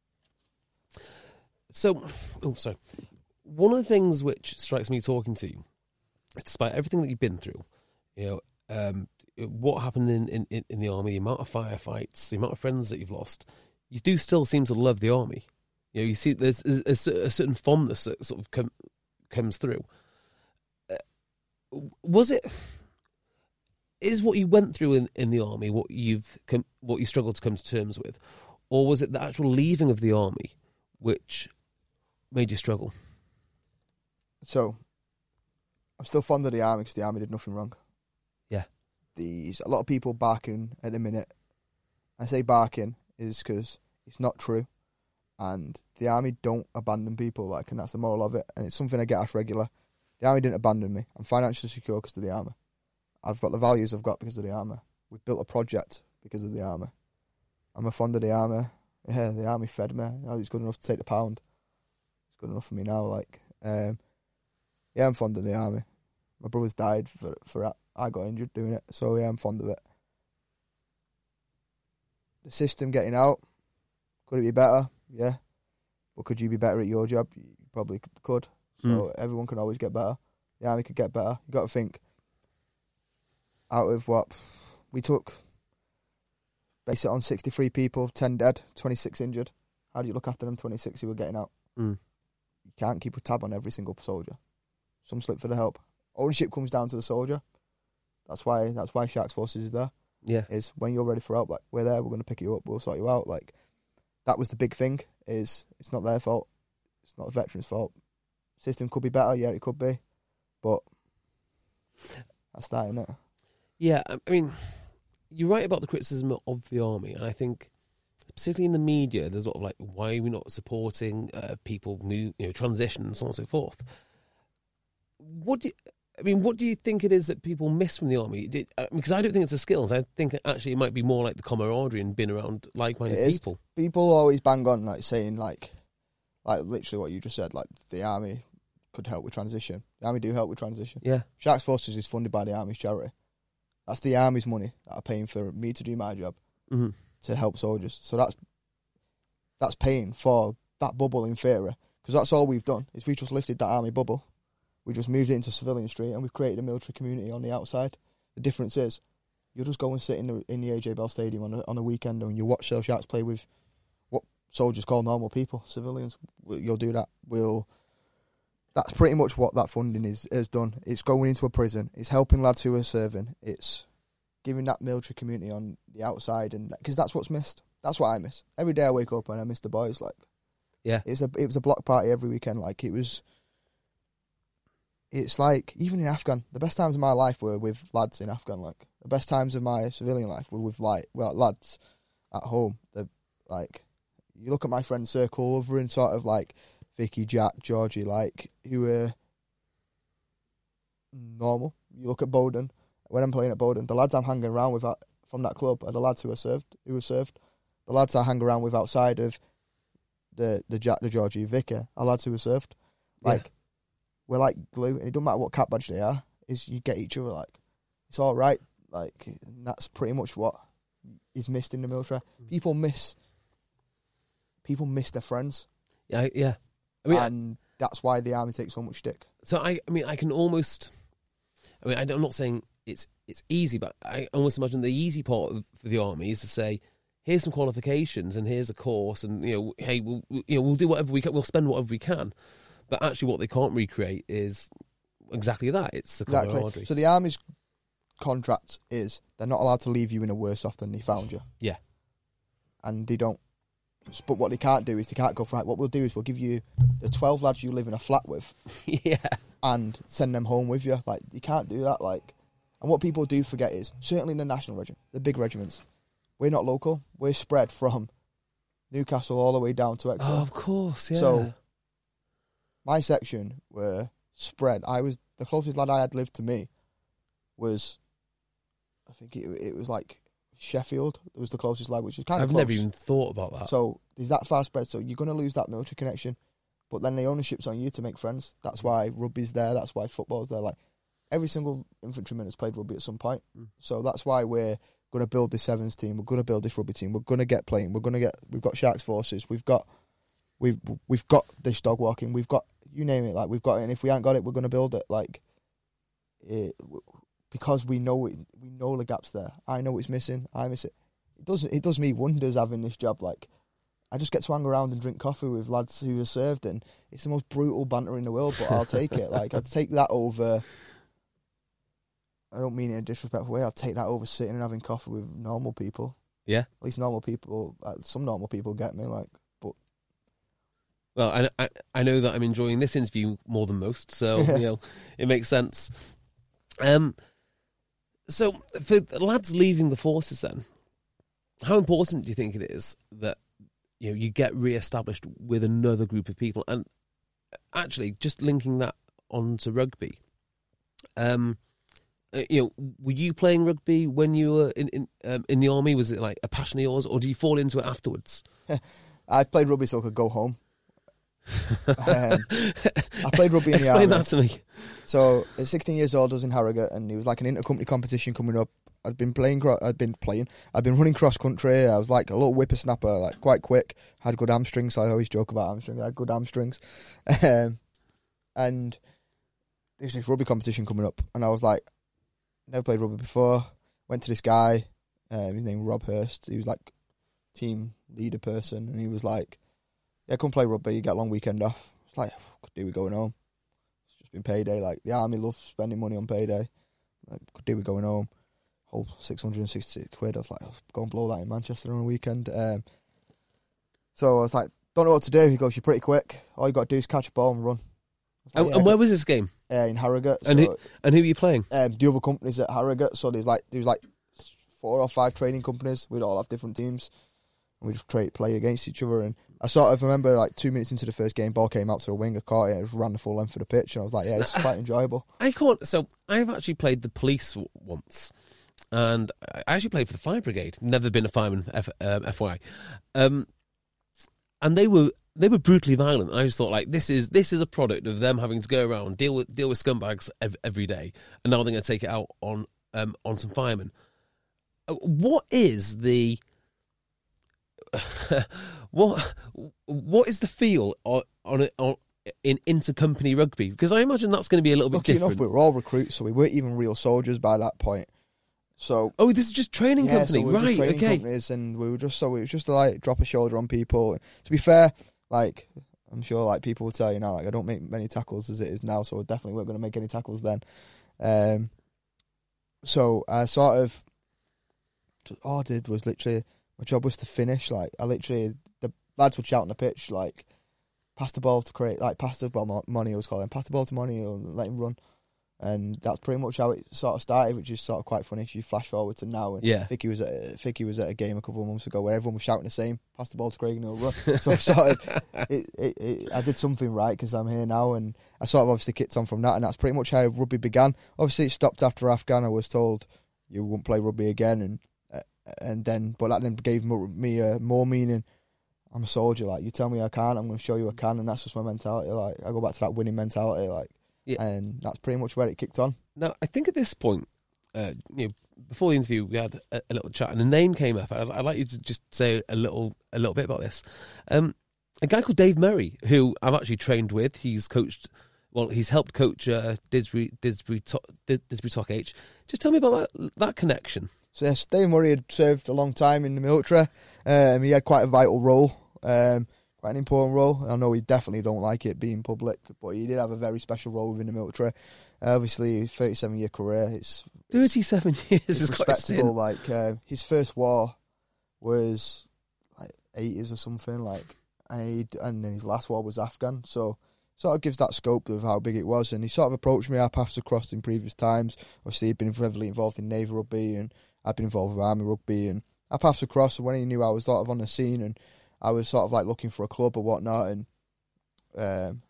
so, oh, sorry. One of the things which strikes me talking to you is, despite everything that you've been through, you know, um, what happened in, in, in the army, the amount of firefights, the amount of friends that you've lost, you do still seem to love the army. You know, you see, there's a, a certain fondness that sort of com, comes through. Uh, was it? Is what you went through in, in the army what you've com, what you struggled to come to terms with, or was it the actual leaving of the army which made you struggle? So, I'm still fond of the army because the army did nothing wrong. Yeah. These a lot of people barking at the minute. I say barking is because it's not true, and the army don't abandon people. Like, and that's the moral of it. And it's something I get asked regular. The army didn't abandon me. I'm financially secure because of the army. I've got the values I've got because of the army. We've built a project because of the army. I'm a fond of the army. Yeah, the army fed me. It's good enough to take the pound. It's good enough for me now. Like, um, yeah, I'm fond of the army. My brother's died for for that. I got injured doing it, so yeah, I'm fond of it. The system getting out, could it be better? Yeah, but could you be better at your job? You probably could. So mm. everyone can always get better. The army could get better. You got to think. Out of what we took, base it on sixty-three people, ten dead, twenty-six injured. How do you look after them twenty-six who were getting out? Mm. You can't keep a tab on every single soldier. Some slip for the help. Ownership comes down to the soldier. That's why that's why Sharks Forces is there. Yeah. Is when you're ready for help, like, we're there, we're going to pick you up, we'll sort you out. Like, that was the big thing, is it's not their fault. It's not the veterans' fault. System could be better, yeah, it could be. But that's that, isn't it? Yeah, I mean, you're right about the criticism of the army, and I think, particularly in the media, there's a lot of like, why are we not supporting uh, people move, you know, transition, and so on and so forth. What do you, I mean, what do you think it is that people miss from the army? Did, uh, because I don't think it's the skills. I think actually it might be more like the camaraderie and being around like-minded people. People always bang on, like, saying, like, like literally what you just said, like, the army could help with transition. The army do help with transition. Yeah. Sharks Forces is funded by the army's charity. That's the army's money that are paying for me to do my job mm-hmm. to help soldiers. So that's that's paying for that bubble in theory. Because that's all we've done, is we just lifted that army bubble. We just moved it into civilian street and we've created a military community on the outside. The difference is, you'll just go and sit in the in the A J Bell Stadium on a, on a weekend and you watch Sale Sharks play with what soldiers call normal people, civilians. You'll do that. We'll. That's pretty much what that funding is has done. It's going into a prison. It's helping lads who are serving. It's giving that military community on the outside, and because that's what's missed. That's what I miss. Every day I wake up and I miss the boys. Like, yeah, it's a it was a block party every weekend. Like it was. It's like, even in Afghan, the best times of my life were with lads in Afghan. Like, the best times of my civilian life were with, like, well, lads at home. They're, like, you look at my friend circle over in sort of, like, Vicky, Jack, Georgie, like, who were normal. You look at Bowden, when I'm playing at Bowden, the lads I'm hanging around with from that club are the lads who are served, who were served. The lads I hang around with outside of the, the Jack, the Georgie, Vicky are lads who were served. Like, yeah. We're like glue, and it doesn't matter what cap badge they are, is you get each other, like, it's all right. Like, and that's pretty much what is missed in the military. People miss, people miss their friends. Yeah, yeah. I mean, and I, that's why the army takes so much stick. So, I, I mean, I can almost, I mean, I'm not saying it's it's easy, but I almost imagine the easy part of, for the army is to say, here's some qualifications, and here's a course, and, you know, hey, we'll, you know, we'll do whatever we can, we'll spend whatever we can. But actually what they can't recreate is exactly that. It's the camaraderie. Exactly. So the army's contract is they're not allowed to leave you in a worse off than they found you. Yeah. And they don't. But what they can't do is they can't go for, right, what we'll do is we'll give you the twelve lads you live in a flat with. Yeah. And send them home with you. Like, you can't do that. Like, and what people do forget is, certainly in the national regiment, the big regiments, we're not local. We're spread from Newcastle all the way down to Exeter. Oh, of course, yeah. So my section were spread. I was the closest lad I had lived to me was, I think it, it was like Sheffield. It was the closest lad, which is kind of I've close. never even thought about that. So there's that far spread. So you're going to lose that military connection, but then the ownership's on you to make friends. That's why rugby's there. That's why football's there. Like, every single infantryman has played rugby at some point. Mm. So that's why we're going to build this sevens team. We're going to build this rugby team. We're going to get playing. We're going to get. We've got Sharks Forces. We've got. We've we've got this dog walking. We've got, you name it. Like, we've got it. And if we ain't got it, we're going to build it. Like, it, because we know it, we know the gaps there. I know it's missing. I miss it. It does it does me wonders having this job. Like, I just get to hang around and drink coffee with lads who are served, and it's the most brutal banter in the world. But I'll take it. Like, I'd take that over. I don't mean it in a disrespectful way. I'll take that over sitting and having coffee with normal people. Yeah, at least normal people. Uh, some normal people get me. Like. Well, I, I I know that I'm enjoying this interview more than most, so you know it makes sense. Um, so for the lads leaving the forces, then, how important do you think it is that you know you get re-established with another group of people? And actually, just linking that onto rugby, um, you know, were you playing rugby when you were in in, um, in the army? Was it like a passion of yours, or do you fall into it afterwards? I played rugby so I could go home. um, I played rugby in the army. Explain that to me. So at sixteen years old, I was in Harrogate, and it was like an inter-company competition coming up. I'd been playing. I'd been playing. I'd been running cross country. I was like a little whippersnapper, like quite quick. Had good hamstrings. So I always joke about hamstrings. I had good hamstrings, um, and there's this rugby competition coming up, and I was like, never played rugby before. Went to this guy. Um, his name was Rob Hurst. He was like team leader person, and he was like, yeah, come play rugby, you get a long weekend off. It's like, could do with going home. It's just been payday. Like, the army loves spending money on payday. Like, could do with going home. Whole six hundred sixty-six quid. I was like, I'll go and blow that in Manchester on a weekend. Um, so I was like, don't know what to do. He goes, you're pretty quick. All you got to do is catch a ball and run. Like, and, yeah, and where was this game? Uh, in Harrogate. And, so, who, and who were you playing? Um, the other companies at Harrogate. So there's like, there's like four or five training companies. We'd all have different teams. And we just try, play against each other. And I sort of remember like two minutes into the first game, ball came out to the wing, I caught it, and it ran the full length of the pitch, and I was like, yeah, this is quite enjoyable. I caught, so I've actually played the police w- once, and I actually played for the fire brigade. Never been a fireman, F, um, F Y I. Um, and they were they were brutally violent. I just thought, like, this is this is a product of them having to go around deal with deal with scumbags ev- every day, and now they're going to take it out on um, on some firemen. Uh, what is the what what is the feel on on, on in intercompany rugby? Because I imagine that's going to be a little bit Lucky different. enough, we were all recruits, so we weren't even real soldiers by that point. So oh, this is just training yeah, company, so we were right? just training Okay. companies, and we were just so it was just to like drop a shoulder on people. To be fair, like I'm sure like people will tell you now, like I don't make many tackles as it is now, so I definitely weren't going to make any tackles then. Um, so I sort of all I did was literally my job was to finish. Like I literally the lads would shout on the pitch like pass the ball to create like pass the ball Money I was calling pass the ball to Money and let him run. And that's pretty much how it sort of started, which is sort of quite funny. You flash forward to now, and Yeah. I think he was at I think he was at a game a couple of months ago where everyone was shouting the same: "Pass the ball to Craig and he'll run." So I sort of, it, it, it, I did something right because I'm here now, and I sort of obviously kicked on from that, and that's pretty much how rugby began. Obviously, it stopped after Afghan. I was told you won't play rugby again, and uh, and then but that then gave me uh, more meaning. I'm a soldier. Like you tell me I can, I'm going to show you I can, and that's just my mentality. Like I go back to that winning mentality. Like. Yeah. And that's pretty much where it kicked on. Now, I think at this point, uh, you know, before the interview, we had a, a little chat, and a name came up. I'd, I'd like you to just say a little, a little bit about this. Um, a guy called Dave Murray, who I've actually trained with. He's coached. Well, he's helped coach uh, Didsbury, Didsbury, to, Didsbury Toc H. Just tell me about that, that connection. So yes, Dave Murray had served a long time in the military. Um, he had quite a vital role. Um, Quite an important role. I know he definitely don't like it being public, but he did have a very special role within the military. Uh, obviously, his thirty-seven year career. It's, it's thirty-seven years it's is quite respectable. Like uh, his first war was like eighties or something. Like and, he, and then his last war was Afghan. So sort of gives that scope of how big it was. And he sort of approached me. Our paths had crossed in previous times. Obviously, he'd been heavily involved in Navy rugby, and I'd been involved with Army rugby. And our paths had crossed. And when he knew I was sort of on the scene and I was sort of like looking for a club or whatnot, and um,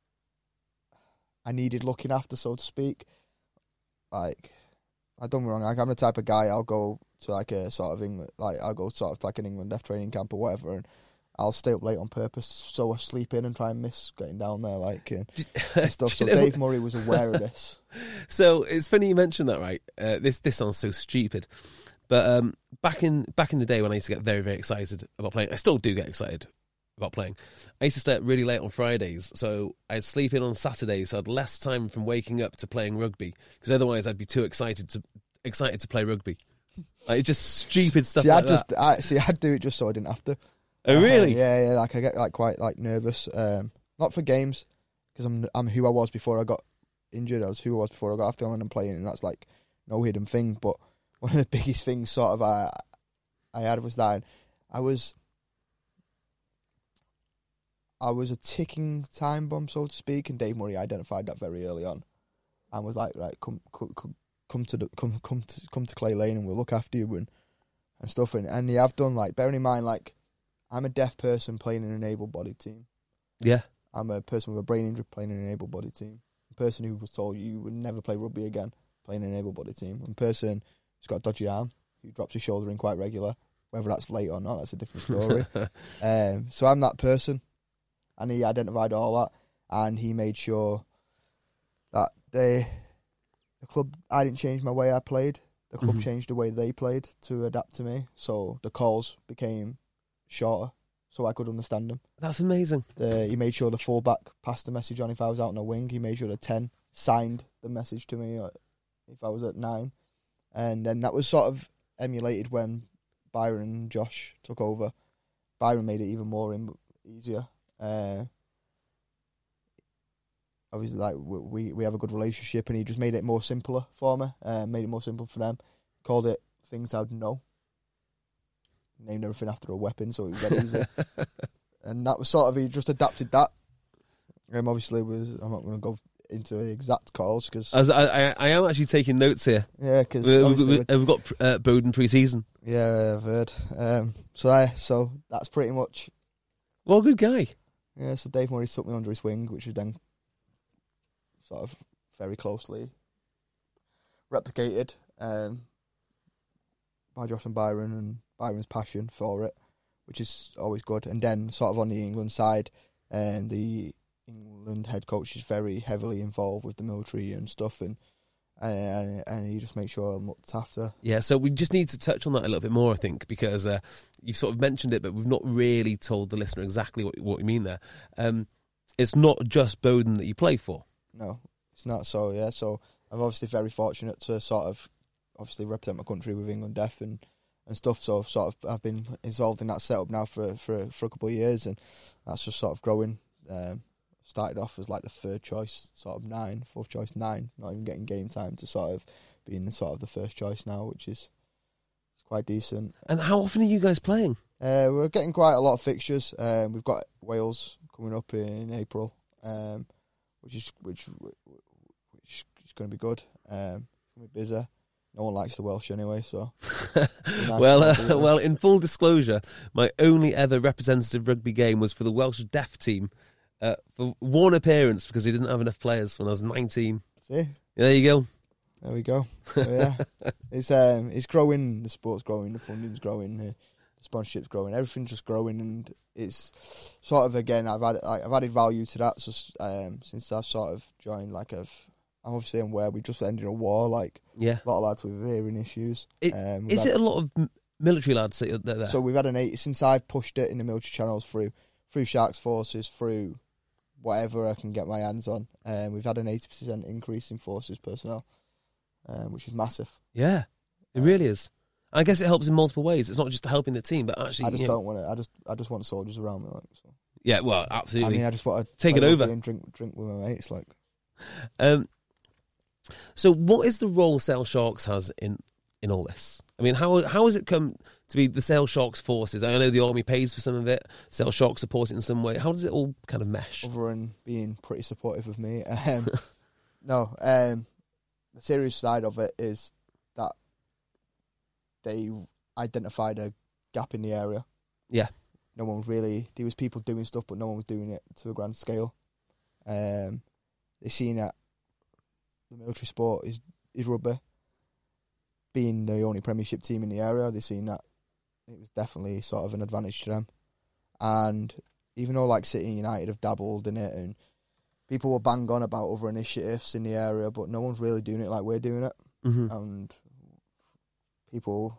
I needed looking after, so to speak. Like, I don't get me wrong, like, I'm the type of guy, I'll go to like a sort of England, like I'll go sort of to like an England F training camp or whatever, and I'll stay up late on purpose so I sleep in and try and miss getting down there, like and, and stuff. So Dave Murray was aware of this. So it's funny you mentioned that, right? Uh, this this sounds so stupid. But um, back in back in the day when I used to get very, very excited about playing, I still do get excited about playing. I used to stay up really late on Fridays, so I'd sleep in on Saturdays, so I had less time from waking up to playing rugby, because otherwise I'd be too excited to excited to play rugby. Like, just stupid stuff see, like I'd just, that. I, see, I'd do it just so I didn't have to. Oh, really? Uh, yeah, yeah. Like I get like quite like nervous. Um, not for games, because I'm I'm who I was before I got injured. I was who I was before I got after and playing, and that's like no hidden thing, but. One of the biggest things sort of I I had was that I was I was a ticking time bomb, so to speak, and Dave Murray identified that very early on, and was like, like come come come to the, come come to come to Clay Lane and we'll look after you and and stuff, and and yeah, I've done like bearing in mind like I'm a deaf person playing in an able-bodied team. Yeah, I'm a person with a brain injury playing in an able-bodied team. A person who was told you would never play rugby again playing in an able-bodied team. One person. He's got a dodgy arm, who drops his shoulder in quite regular. Whether that's late or not, that's a different story. um, so I'm that person, and he identified all that, and he made sure that they, the club, I didn't change my way I played. The club mm-hmm. changed the way they played to adapt to me. So the calls became shorter, so I could understand them. That's amazing. The, he made sure the fullback passed the message on if I was out on a wing. He made sure the ten signed the message to me if I was at nine. And then that was sort of emulated when Byron and Josh took over. Byron made it even more in, easier. Uh, obviously, like we we have a good relationship, and he just made it more simpler for me. Uh, made it more simple for them. Called it things I'd know. Named everything after a weapon, so it was that easy. And that was sort of he just adapted that. Um, obviously, was I'm not going to go into the exact calls because I, I, I am actually taking notes here. Yeah, because we, we, we, we've got uh, Bowden pre-season. Yeah, I've heard. Um, so I, so that's pretty much Well, good guy. Yeah, so Dave Murray took me under his wing, which was then sort of very closely replicated um, by Josh and Byron, and Byron's passion for it, which is always good. And then sort of on the England side, um, the England head coach is very heavily involved with the military and stuff, and uh, and he just makes sure I'm looked after. Yeah, so we just need to touch on that a little bit more, I think, because uh, you've sort of mentioned it, but we've not really told the listener exactly what, what you mean there. Um, it's not just Bowden that you play for. No, it's not. So, yeah, so I'm obviously very fortunate to sort of obviously represent my country with England Deaf and, and stuff. So I've sort of I've been involved in that setup now for for for a couple of years, and that's just sort of growing. Um, started off as like the third choice, sort of nine, fourth choice nine, not even getting game time, to sort of being the sort of the first choice now, which is quite decent. And how often are you guys playing? Uh, we're getting quite a lot of fixtures. Um, we've got Wales coming up in April, um, which is which which is going to be good. Um, it's going to be busy. No one likes the Welsh anyway, so. Nice well, uh, well, in full disclosure, my only ever representative rugby game was for the Welsh Deaf team. Uh, for one appearance, because he didn't have enough players when I was nineteen. See? Yeah, there you go. There we go. So, yeah, it's um, it's growing. The sport's growing. The funding's growing. The sponsorship's growing. Everything's just growing, and it's sort of again. I've added, like, I've added value to that. So um, since I've sort of joined, like I've, I'm obviously aware we just ended a war. Like yeah, a lot of lads with hearing issues. It, um, is had, it a lot of m- military lads that are there? So we've had an eight since I've pushed it in the military channels through through Sharks Forces, through whatever I can get my hands on. Um, we've had an eighty percent increase in forces personnel, um, which is massive. Yeah, it um, really is. I guess it helps in multiple ways. It's not just helping the team, but actually, I just you don't know, want it. I just, I just want soldiers around me. Like, so. Yeah, well, absolutely. I mean, I just want to take it over and drink, drink with my mates. Like, um, so what is the role Sale Sharks has in in all this? I mean, how how has it come to be the Sale Sharks forces? I know the army pays for some of it. Sale Sharks support it in some way. How does it all kind of mesh? Other than being pretty supportive of me, um, no. Um, the serious side of it is that they identified a gap in the area. Yeah, no one was really. There was people doing stuff, but no one was doing it to a grand scale. Um, they seen that the military sport is is rugby. Being the only Premiership team in the area, they seen that it was definitely sort of an advantage to them. And even though like City and United have dabbled in it, and people will bang on about other initiatives in the area, but no one's really doing it like we're doing it. Mm-hmm. And people,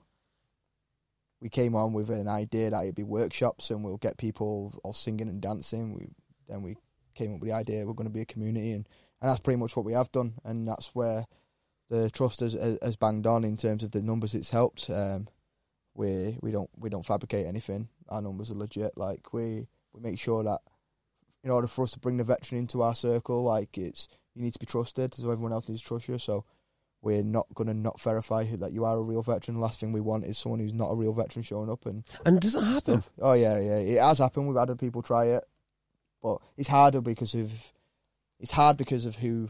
we came on with an idea that it'd be workshops and we'll get people all singing and dancing. We then we came up with the idea we're going to be a community, and, and that's pretty much what we have done, and that's where the trust has, has banged on in terms of the numbers it's helped. Um, we we don't we don't fabricate anything. Our numbers are legit. Like we, we make sure that in order for us to bring the veteran into our circle, like it's you need to be trusted, so everyone else needs to trust you. So we're not going to not verify that you are a real veteran. The last thing we want is someone who's not a real veteran showing up. And and does it happen? Stuff. Oh yeah, yeah, it has happened. We've had other people try it, but it's harder because of it's hard because of who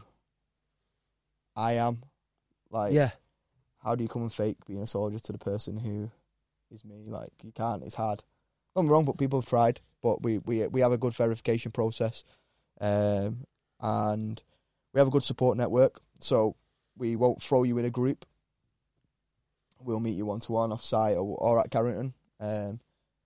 I am. Like, yeah, how do you come and fake being a soldier to the person who is me? Like, you can't. It's hard. I'm wrong, but people have tried. But we, we, we have a good verification process, um, and we have a good support network. So we won't throw you in a group. We'll meet you one to one off site or, or at Carrington. Um,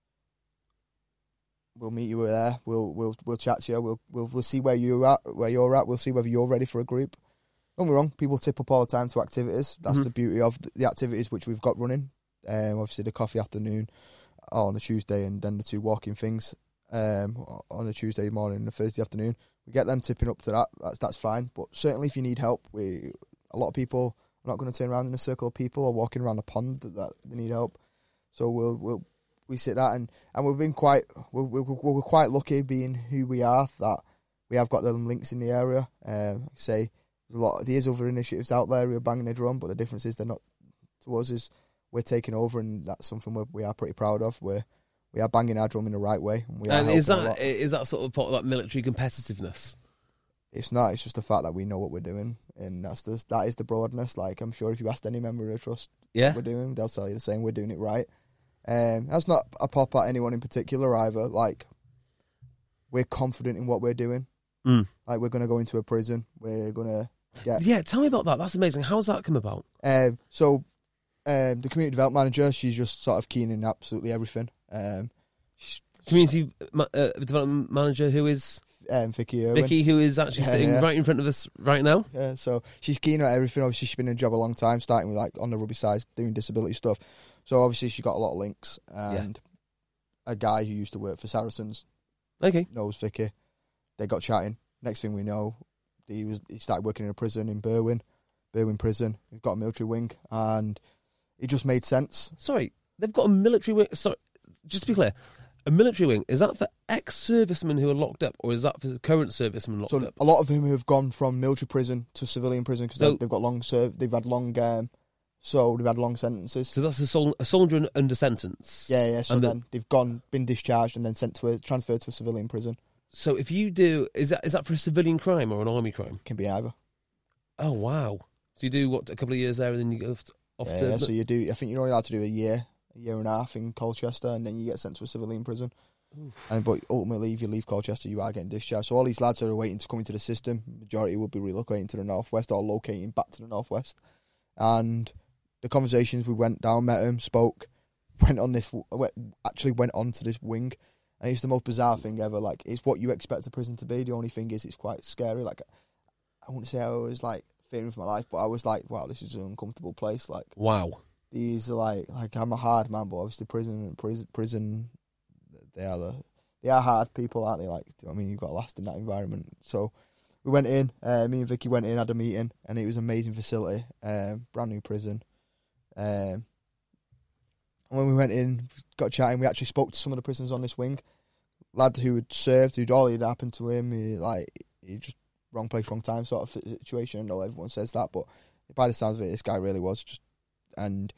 we'll meet you there. We'll we'll we'll chat to you. We'll we'll we'll see where you're at. Where you're at. We'll see whether you're ready for a group. Don't get me wrong, people tip up all the time to activities. That's mm-hmm. the beauty of the activities which we've got running. Um, obviously, the coffee afternoon on a Tuesday, and then the two walking things um, on a Tuesday morning and a Thursday afternoon. We get them tipping up to that. That's that's fine. But certainly, if you need help, we a lot of people are not going to turn around in a circle of people or walking around a pond that, that they need help. So we'll we'll we sit that and, and we've been quite we're, we're, we're quite lucky being who we are that we have got them links in the area. Um, say. There's a lot. There's other initiatives out there who are banging their drum, but the difference is they're not to us. Is we're taking over, and that's something we're, we are pretty proud of. We're we are banging our drum in the right way, and we are and is helping that a lot. is that sort of part of that military competitiveness? It's not. It's just the fact that we know what we're doing, and that's the that is the broadness. Like I'm sure if you asked any member of the trust yeah. what we're doing, they'll tell you the same. We're doing it right. Um, that's not a pop at anyone in particular either. Like we're confident in what we're doing. Mm. Like, we're going to go into a prison. We're going to get... Yeah, tell me about that. That's amazing. How's that come about? Um, so, um, the community development manager, she's just sort of keen in absolutely everything. Um, Community uh, development manager who is... Um, Vicky Irwin. Vicky, who is actually Yeah, sitting yeah. right in front of us right now. Yeah, so she's keen on everything. Obviously, she's been in a job a long time, starting with like on the rugby side, doing disability stuff. So obviously, she got a lot of links. And a guy who used to work for Saracens Okay. knows Vicky. They got chatting. Next thing we know, he was he started working in a prison in Berwyn, Berwyn prison. We've got a military wing, and it just made sense. Sorry, they've got a military wing. Sorry, just to be clear, a military wing, is that for ex-servicemen who are locked up, or is that for current servicemen locked So up? a lot of whom have gone from military prison to civilian prison because So- they've got long serve. They've had long, um, so they've had long sentences. So that's a, sol- a soldier under sentence. Yeah, yeah. So And the- then they've gone, been discharged, and then sent to a transferred to a civilian prison. So if you do, is that is that for a civilian crime or an army crime? Can be either. Oh wow! So you do what, a couple of years there, and then you go off to, off Yeah, to yeah, so you do. I think you're only allowed to do a year, a year and a half in Colchester, and then you get sent to a civilian prison. And but ultimately, if you leave Colchester, you are getting discharged. So all these lads are waiting to come into the system. Majority will be relocating to the northwest or locating back to the northwest. And the conversations we went down, met him, spoke, went on this, actually went on to this wing. And it's the most bizarre thing ever. Like, it's what you expect a prison to be. The only thing is, it's quite scary. Like, I wouldn't say I was like fearing for my life, but I was like, wow, this is an uncomfortable place. Like, wow. these are like, like I'm a hard man, but obviously prison, prison, prison, they are the, they are hard people, aren't they? Like, do you know what I mean? You've got to last in that environment. So we went in. Uh, me and Vicky went in, had a meeting, and it was an amazing facility, um, brand new prison. Um, and when we went in, got chatting, we actually spoke to some of the prisoners on this wing. Lad who had served, who'd all had happened to him, he, like, he just wrong place, wrong time sort of situation. I know everyone says that, but by the sounds of it, this guy really was just, and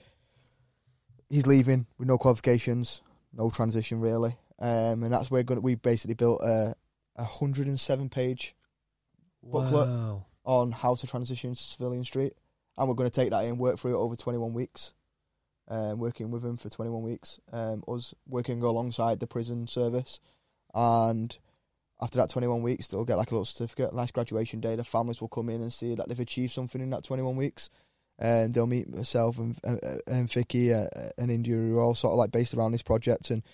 he's leaving with no qualifications, no transition really, um, and that's where gonna, we basically built a, a one hundred seven page booklet Wow. on how to transition to civilian street, and we're going to take that in, work through it over twenty-one weeks, um, working with him for twenty-one weeks, um, us working alongside the prison service, and after that twenty-one weeks, they'll get like a little certificate, a nice graduation day. The families will come in and see that they've achieved something in that twenty-one weeks. And they'll meet myself and and, and Vicky uh, and India, who are all sort of like based around this project, and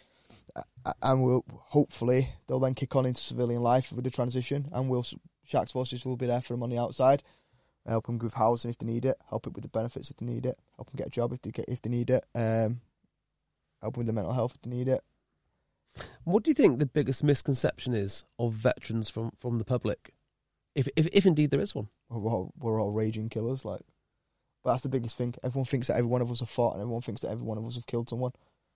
and we'll hopefully they'll then kick on into civilian life with the transition, and we'll Sharks Forces will be there for them on the outside, help them with housing if they need it, help it with the benefits if they need it, help them get a job if they get if they need it, um, help them with their mental health if they need it. What do you think the biggest misconception is of veterans from, from the public, if, if if indeed there is one? We're all, we're all raging killers, like. But that's the biggest thing. Everyone thinks that every one of us have fought, and everyone thinks that every one of us have killed someone.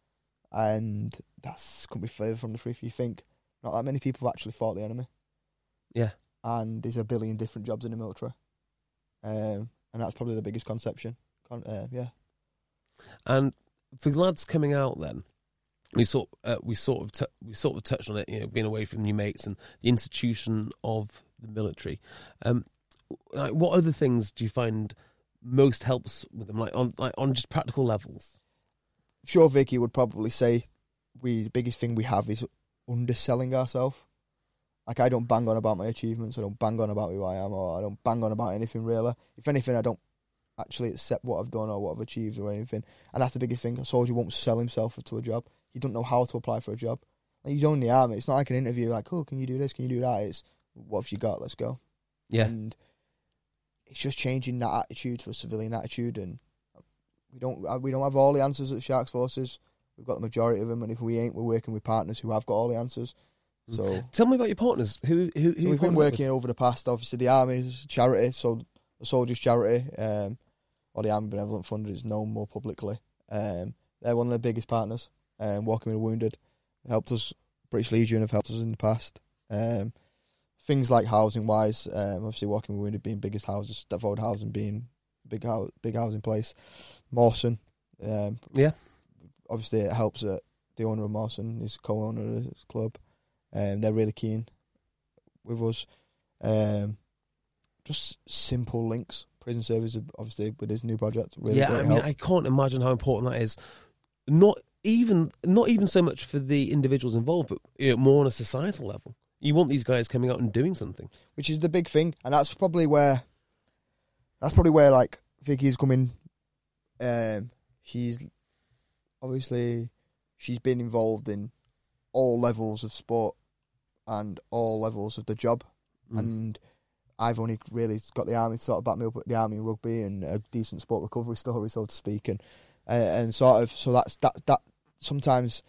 And that's couldn't be further from the truth. You think not that many people have actually fought the enemy. Yeah. And there's a billion different jobs in the military. Um, and that's probably the biggest conception. Con- uh, yeah. And for the lads coming out, then we sort uh, we sort of t- we sort of touched on it, you know, being away from your mates and the institution of the military. Um, like, what other things do you find most helps with them, like on like on just practical levels? Sure, Vicky would probably say we the biggest thing we have is underselling ourselves. Like, I don't bang on about my achievements, I don't bang on about who I am, or I don't bang on about anything really. If anything, I don't actually accept what I've done or what I've achieved or anything. And that's the biggest thing. A soldier won't sell himself to a job. He don't know how to apply for a job. Like, you join the army, it's not like an interview, like, oh, can you do this, can you do that? It's, what have you got, let's go. Yeah. And it's just changing that attitude to a civilian attitude, and we don't we don't have all the answers at Sharks Forces. We've got the majority of them, and if we ain't, we're working with partners who have got all the answers. So tell me about your partners. Who who, who so we've been working over the past. Obviously, the Army's charity, so the Soldiers' Charity, um, or the Army Benevolent Fund is known more publicly. Um, they're one of the biggest partners. Um, Walking with the Wounded helped us. British Legion have helped us in the past. Um, Things like housing wise, um, obviously Walking with the Wounded being biggest houses, Devoted Housing being big house, big housing place. Mawson, um, yeah, obviously it helps that the owner of Mawson is co-owner of the club, and um, they're really keen with us. Um, just simple links. Prison Service, obviously, with his new project, really yeah. great I mean, help. I can't imagine how important that is. Not even not even so much for the individuals involved, but you know, more on a societal level. You want these guys coming out and doing something, which is the big thing, and that's probably where that's probably where like Vicky's coming. Um, she's obviously she's been involved in all levels of sport and all levels of the job, mm. and I've only really got the army to sort of back me up at the army rugby and a decent sport recovery story, so to speak, and uh, and sort of so that's that that sometimes.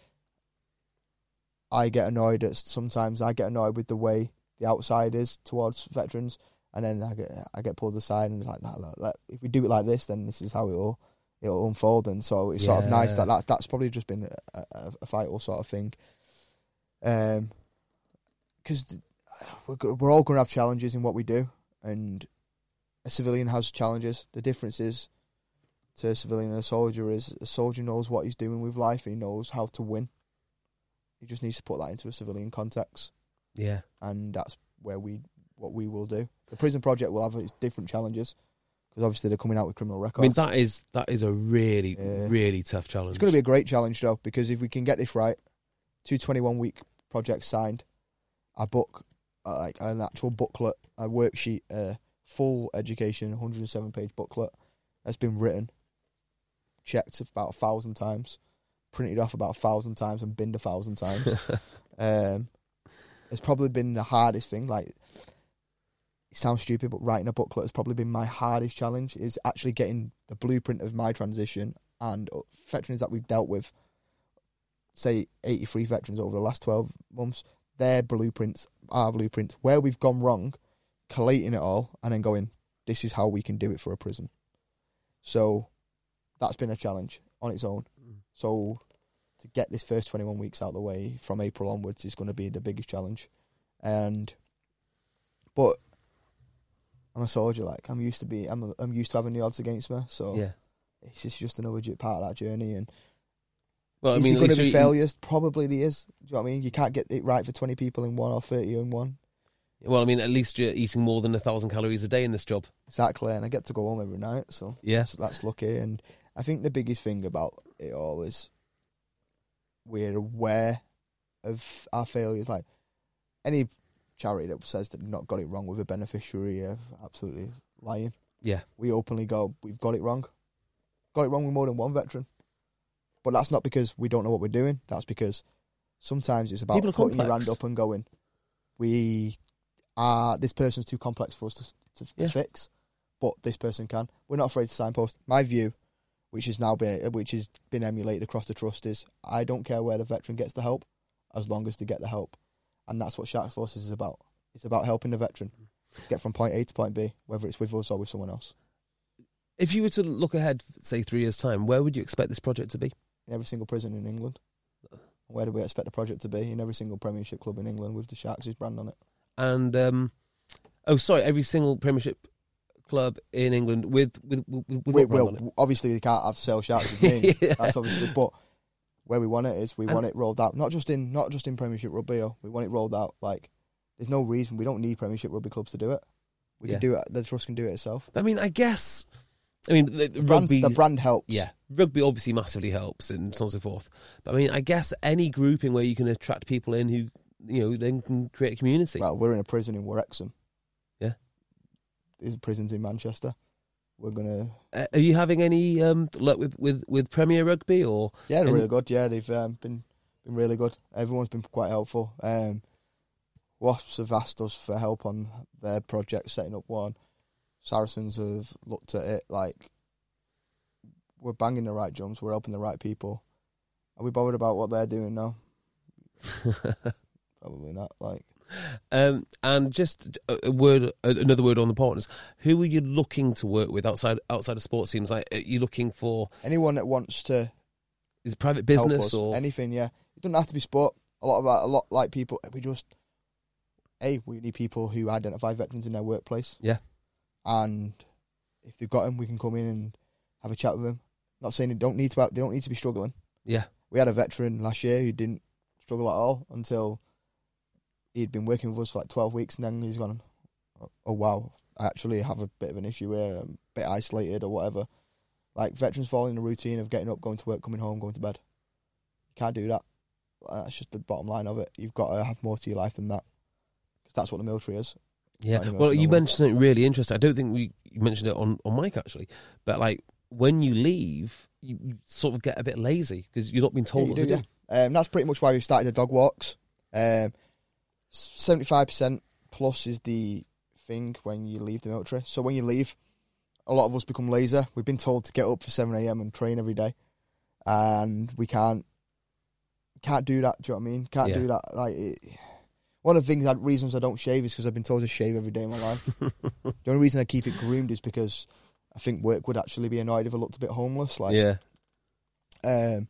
I get annoyed at sometimes I get annoyed with the way the outside is towards veterans, and then I get I get pulled aside and it's like, nah, look, look, if we do it like this, then this is how it'll it'll unfold. And so it's yeah. sort of nice that, that that's probably just been a, a, a vital sort of thing. Um, because we're we're all going to have challenges in what we do, and a civilian has challenges. The difference is to a civilian and a soldier is a soldier knows what he's doing with life. He knows how to win. He just needs to put that into a civilian context. Yeah. And that's where we, what we will do. The prison project will have its different challenges, because obviously they're coming out with criminal records. I mean, that is, that is a really, yeah. really tough challenge. It's going to be a great challenge, though, because if we can get this right, two twenty-one week projects signed, a book, uh, like an actual booklet, a worksheet, a full education, one hundred seven page booklet that's been written, checked about a thousand times, printed off about a thousand times and binned a thousand times. um, it's probably been the hardest thing. Like, it sounds stupid, but writing a booklet has probably been my hardest challenge, is actually getting the blueprint of my transition and veterans that we've dealt with, say eighty-three veterans over the last twelve months, their blueprints, our blueprints, where we've gone wrong, collating it all and then going, this is how we can do it for a prison. So that's been a challenge on its own. So to get this first twenty-one weeks out of the way from April onwards is going to be the biggest challenge. And but I'm a soldier, like I'm used to be, I'm I'm used to having the odds against me. So yeah, it's just, just another part of that journey. And well, I is mean, there going to be failures? Probably there is. Do you know what I mean? You can't get it right for twenty people in one or thirty in one. Well, I mean, at least you're eating more than a thousand calories a day in this job. Exactly, and I get to go home every night, so yeah, that's, that's lucky. And I think the biggest thing about it all is we're aware of our failures. Like any charity that says that they've not got it wrong with a beneficiary are absolutely lying. Yeah, we openly go, we've got it wrong. Got it wrong with more than one veteran. But that's not because we don't know what we're doing. That's because sometimes it's about putting complex. your hand up and going, we are, this person's too complex for us to, to, yeah. to fix, but this person can. We're not afraid to signpost. My view, which has now been which has been emulated across the trust, is I don't care where the veteran gets the help, as long as they get the help, and that's what Sharks Forces is about. It's about helping the veteran get from point A to point B, whether it's with us or with someone else. If you were to look ahead, say three years' time, where would you expect this project to be? In every single prison in England. Where do we expect the project to be? In every single Premiership club in England with the Sharks' brand on it. And um, oh, sorry, every single Premiership club in England with with with, with we, what brand well, on it? Obviously we can't have Sale Sharks with me. yeah. That's obviously, but where we want it is we and want it rolled out. Not just in not just in Premiership rugby. Or we want it rolled out. Like, there's no reason we don't need Premiership rugby clubs to do it. We yeah. can do it. The trust can do it itself. I mean, I guess. I mean, the, the, the, brand, rugby, the brand helps. Yeah, rugby obviously massively helps and so on and so forth. But I mean, I guess any grouping where you can attract people in who, you know, then can create a community. Well, we're in a prison in Wrexham. Yeah. There's prisons in Manchester. We're going to... Uh, are you having any um, luck with, with, with Premier Rugby? Or Yeah, they're any... really good. Yeah, they've um, been been really good. Everyone's been quite helpful. Um, Wasps have asked us for help on their project, setting up one. Saracens have looked at it like we're banging the right drums, we're helping the right people. Are we bothered about what they're doing now? Probably not. Like, um, and just a word, another word on the partners. Who are you looking to work with outside outside of sports teams? Like, are you looking for anyone that wants to? Is it private business or anything? Yeah, it doesn't have to be sport. A lot of a lot like people. We just, hey, we need people who identify veterans in their workplace. Yeah. And if they've got them, we can come in and have a chat with them. Not saying they don't need to. They don't need to be struggling. Yeah, we had a veteran last year who didn't struggle at all until he'd been working with us for like twelve weeks, and then he's gone, "Oh wow, I actually have a bit of an issue here. I'm a bit isolated or whatever." Like, veterans fall in the routine of getting up, going to work, coming home, going to bed. You can't do that. That's just the bottom line of it. You've got to have more to your life than that. that's what the military is. Yeah. Like Well, you mentioned something really interesting. I don't think we you mentioned it on, on mic, actually. But, like, when you leave, you, you sort of get a bit lazy because you're not being told yeah, what do, to do. Yeah. Um, that's pretty much why we started the dog walks. Um, seventy-five percent plus is the thing when you leave the military. So when you leave, a lot of us become lazy. We've been told to get up for seven a.m. and train every day. And we can't can't do that, do you know what I mean? Can't Yeah. do that. Like it, one of the things, that reasons I don't shave is because I've been told to shave every day in my life. The only reason I keep it groomed is because I think work would actually be annoyed if I looked a bit homeless. Like, Yeah. Um,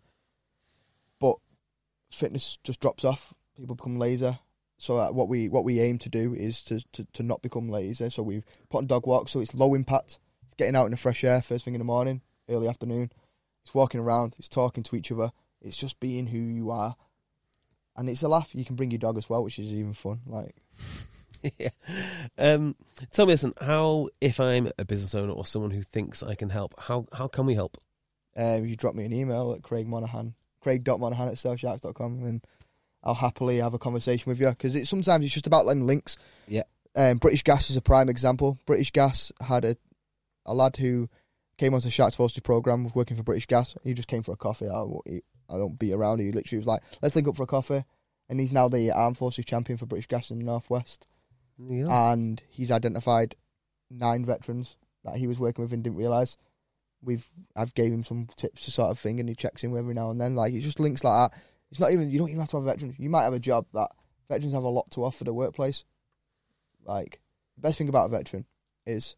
but fitness just drops off. People become lazy. So uh, what we what we aim to do is to, to, to not become lazy. So we've put on dog walks, so it's low impact. It's getting out in the fresh air first thing in the morning, early afternoon. It's walking around. It's talking to each other. It's just being who you are. And it's a laugh. You can bring your dog as well, which is even fun. Like, yeah. Um, tell me, listen, how, if I'm a business owner or someone who thinks I can help, how how can we help? Um, you drop me an email at Craig Monaghan, craig dot monaghan at sale sharks dot com, and I'll happily have a conversation with you, because it's, sometimes it's just about letting links. Yeah. Um, British Gas is a prime example. British Gas had a, a lad who came onto the Sharks Forces programme, was working for British Gas. He just came for a coffee. I, I don't beat around. He literally was like, let's link up for a coffee. And he's now the Armed Forces champion for British Gas in the Northwest. Yeah. And he's identified nine veterans that he was working with and didn't realise. We've I've gave him some tips to sort of thing, and he checks in every now and then. Like, it's just links like that. It's not even, you don't even have to have a veteran. You might have a job that veterans have a lot to offer the workplace. Like, the best thing about a veteran is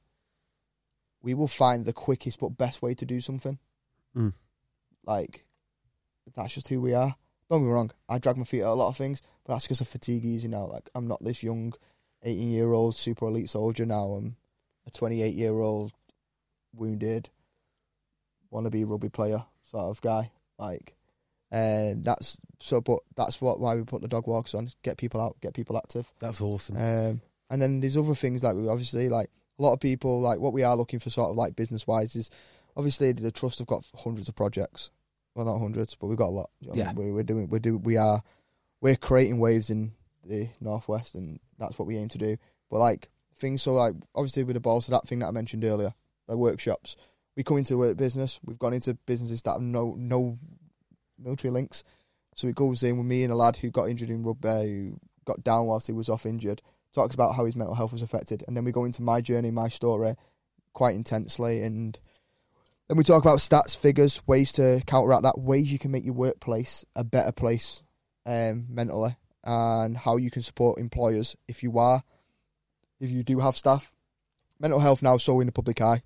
we will find the quickest but best way to do something. Mm. Like, that's just who we are. Don't get me wrong, I drag my feet at a lot of things, but that's because of fatigue easy now. Like, I'm not this young eighteen-year-old super elite soldier now. I'm a twenty-eight-year-old wounded, wannabe rugby player sort of guy. Like, and that's so. But that's what why we put the dog walks on. Get people out, get people active. That's awesome. Um, and then there's other things like we obviously like a lot of people like what we are looking for sort of like business wise is obviously the trust have got hundreds of projects. Well, not hundreds, but we've got a lot. You know, yeah, we, we're doing, we're do, we are, we're creating waves in the Northwest, and that's what we aim to do. But like things, so like obviously with the balls, so that thing that I mentioned earlier, the workshops, we come into work business. We've gone into businesses that have no no military links, so it goes in with me and a lad who got injured in rugby, who got down whilst he was off injured. Talks about how his mental health was affected, and then we go into my journey, my story, quite intensely, and then we talk about stats, figures, ways to counteract that, ways you can make your workplace a better place um, mentally, and how you can support employers if you are, if you do have staff. Mental health now is so in the public eye.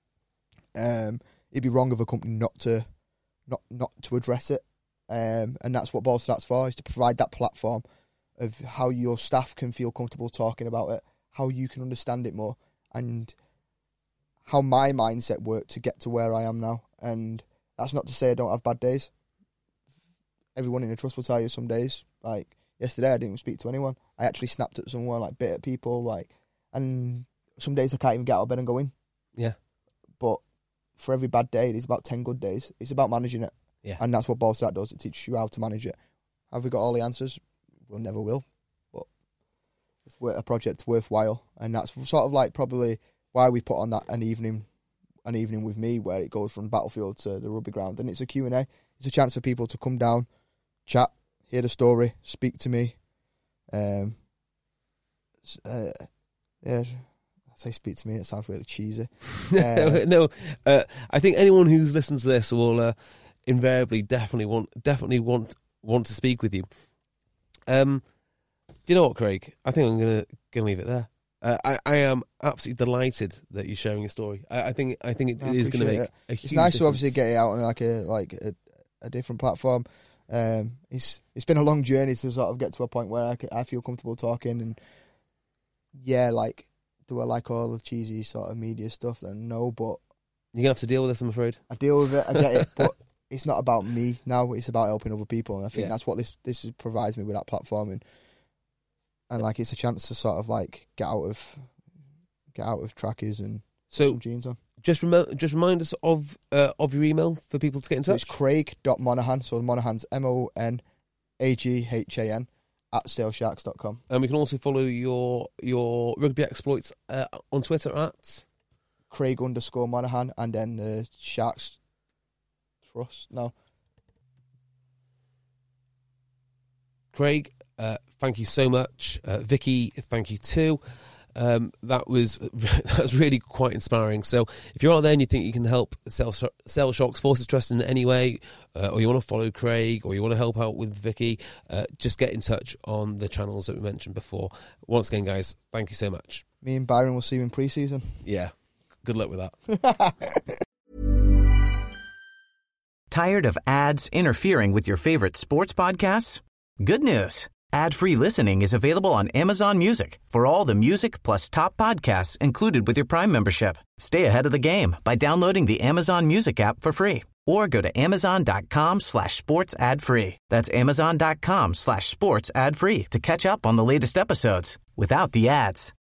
Um, it'd be wrong of a company not to, not not to address it, um, and that's what Balls to Stats for, is to provide that platform of how your staff can feel comfortable talking about it, how you can understand it more, and how my mindset worked to get to where I am now. And that's not to say I don't have bad days. Everyone in the trust will tell you some days. Like, yesterday I didn't even speak to anyone. I actually snapped at someone, like, bit at people, like, and some days I can't even get out of bed and go in. Yeah. But for every bad day, there's about ten good days. It's about managing it. Yeah. And that's what Balls to That does. It teaches you how to manage it. Have we got all the answers? We never will. But it's a project worthwhile. And that's sort of like probably why we put on that an evening an evening with me, where it goes from battlefield to the rugby ground. And it's a Q and A. It's a chance for people to come down, chat, hear the story, speak to me. Um, uh, yeah, I say speak to me, it sounds really cheesy. Uh, no, uh, I think anyone who's listened to this will uh, invariably definitely want definitely want want to speak with you. Um, do you know what, Craig? I think I'm gonna gonna leave it there. Uh, I, I am absolutely delighted that you're sharing your story. I, I think I think it I is going to make it. a huge It's nice difference. to obviously get it out on like a like a, a different platform. Um, it's it's been a long journey to sort of get to a point where I, can, I feel comfortable talking. And yeah, like, do I like all the cheesy sort of media stuff? Then no, but You're gonna have to deal with this, I'm afraid. I deal with it. I get it, but it's not about me now. It's about helping other people, and I think Yeah. that's what this this provides me with, that platform, and and like it's a chance to sort of like get out of get out of trackies and So- put some jeans on. Just remo- just remind us of uh, of your email for people to get in So touch. it's Craig dot Monaghan. So Monaghan's M O N A G H A N at sale sharks dot com. And we can also follow your your rugby exploits uh, on Twitter at Craig underscore Monaghan, and then the Sharks Trust. No. Craig, uh, thank you so much. Uh, Vicky, thank you too. Um, that was that was really quite inspiring. So if you're out there and you think you can help sell, sell Sharks Forces Trust in any way, uh, or you want to follow Craig, or you want to help out with Vicky, uh, just get in touch on the channels that we mentioned before. Once again, guys, thank you so much. Me and Byron will see you in pre-season. Yeah, good luck with that. Tired of ads interfering with your favorite sports podcasts? Good news. Ad-free listening is available on Amazon Music for all the music plus top podcasts included with your Prime membership. Stay ahead of the game by downloading the Amazon Music app for free or go to amazon.com slash sports ad free. That's amazon.com slash sports ad free to catch up on the latest episodes without the ads.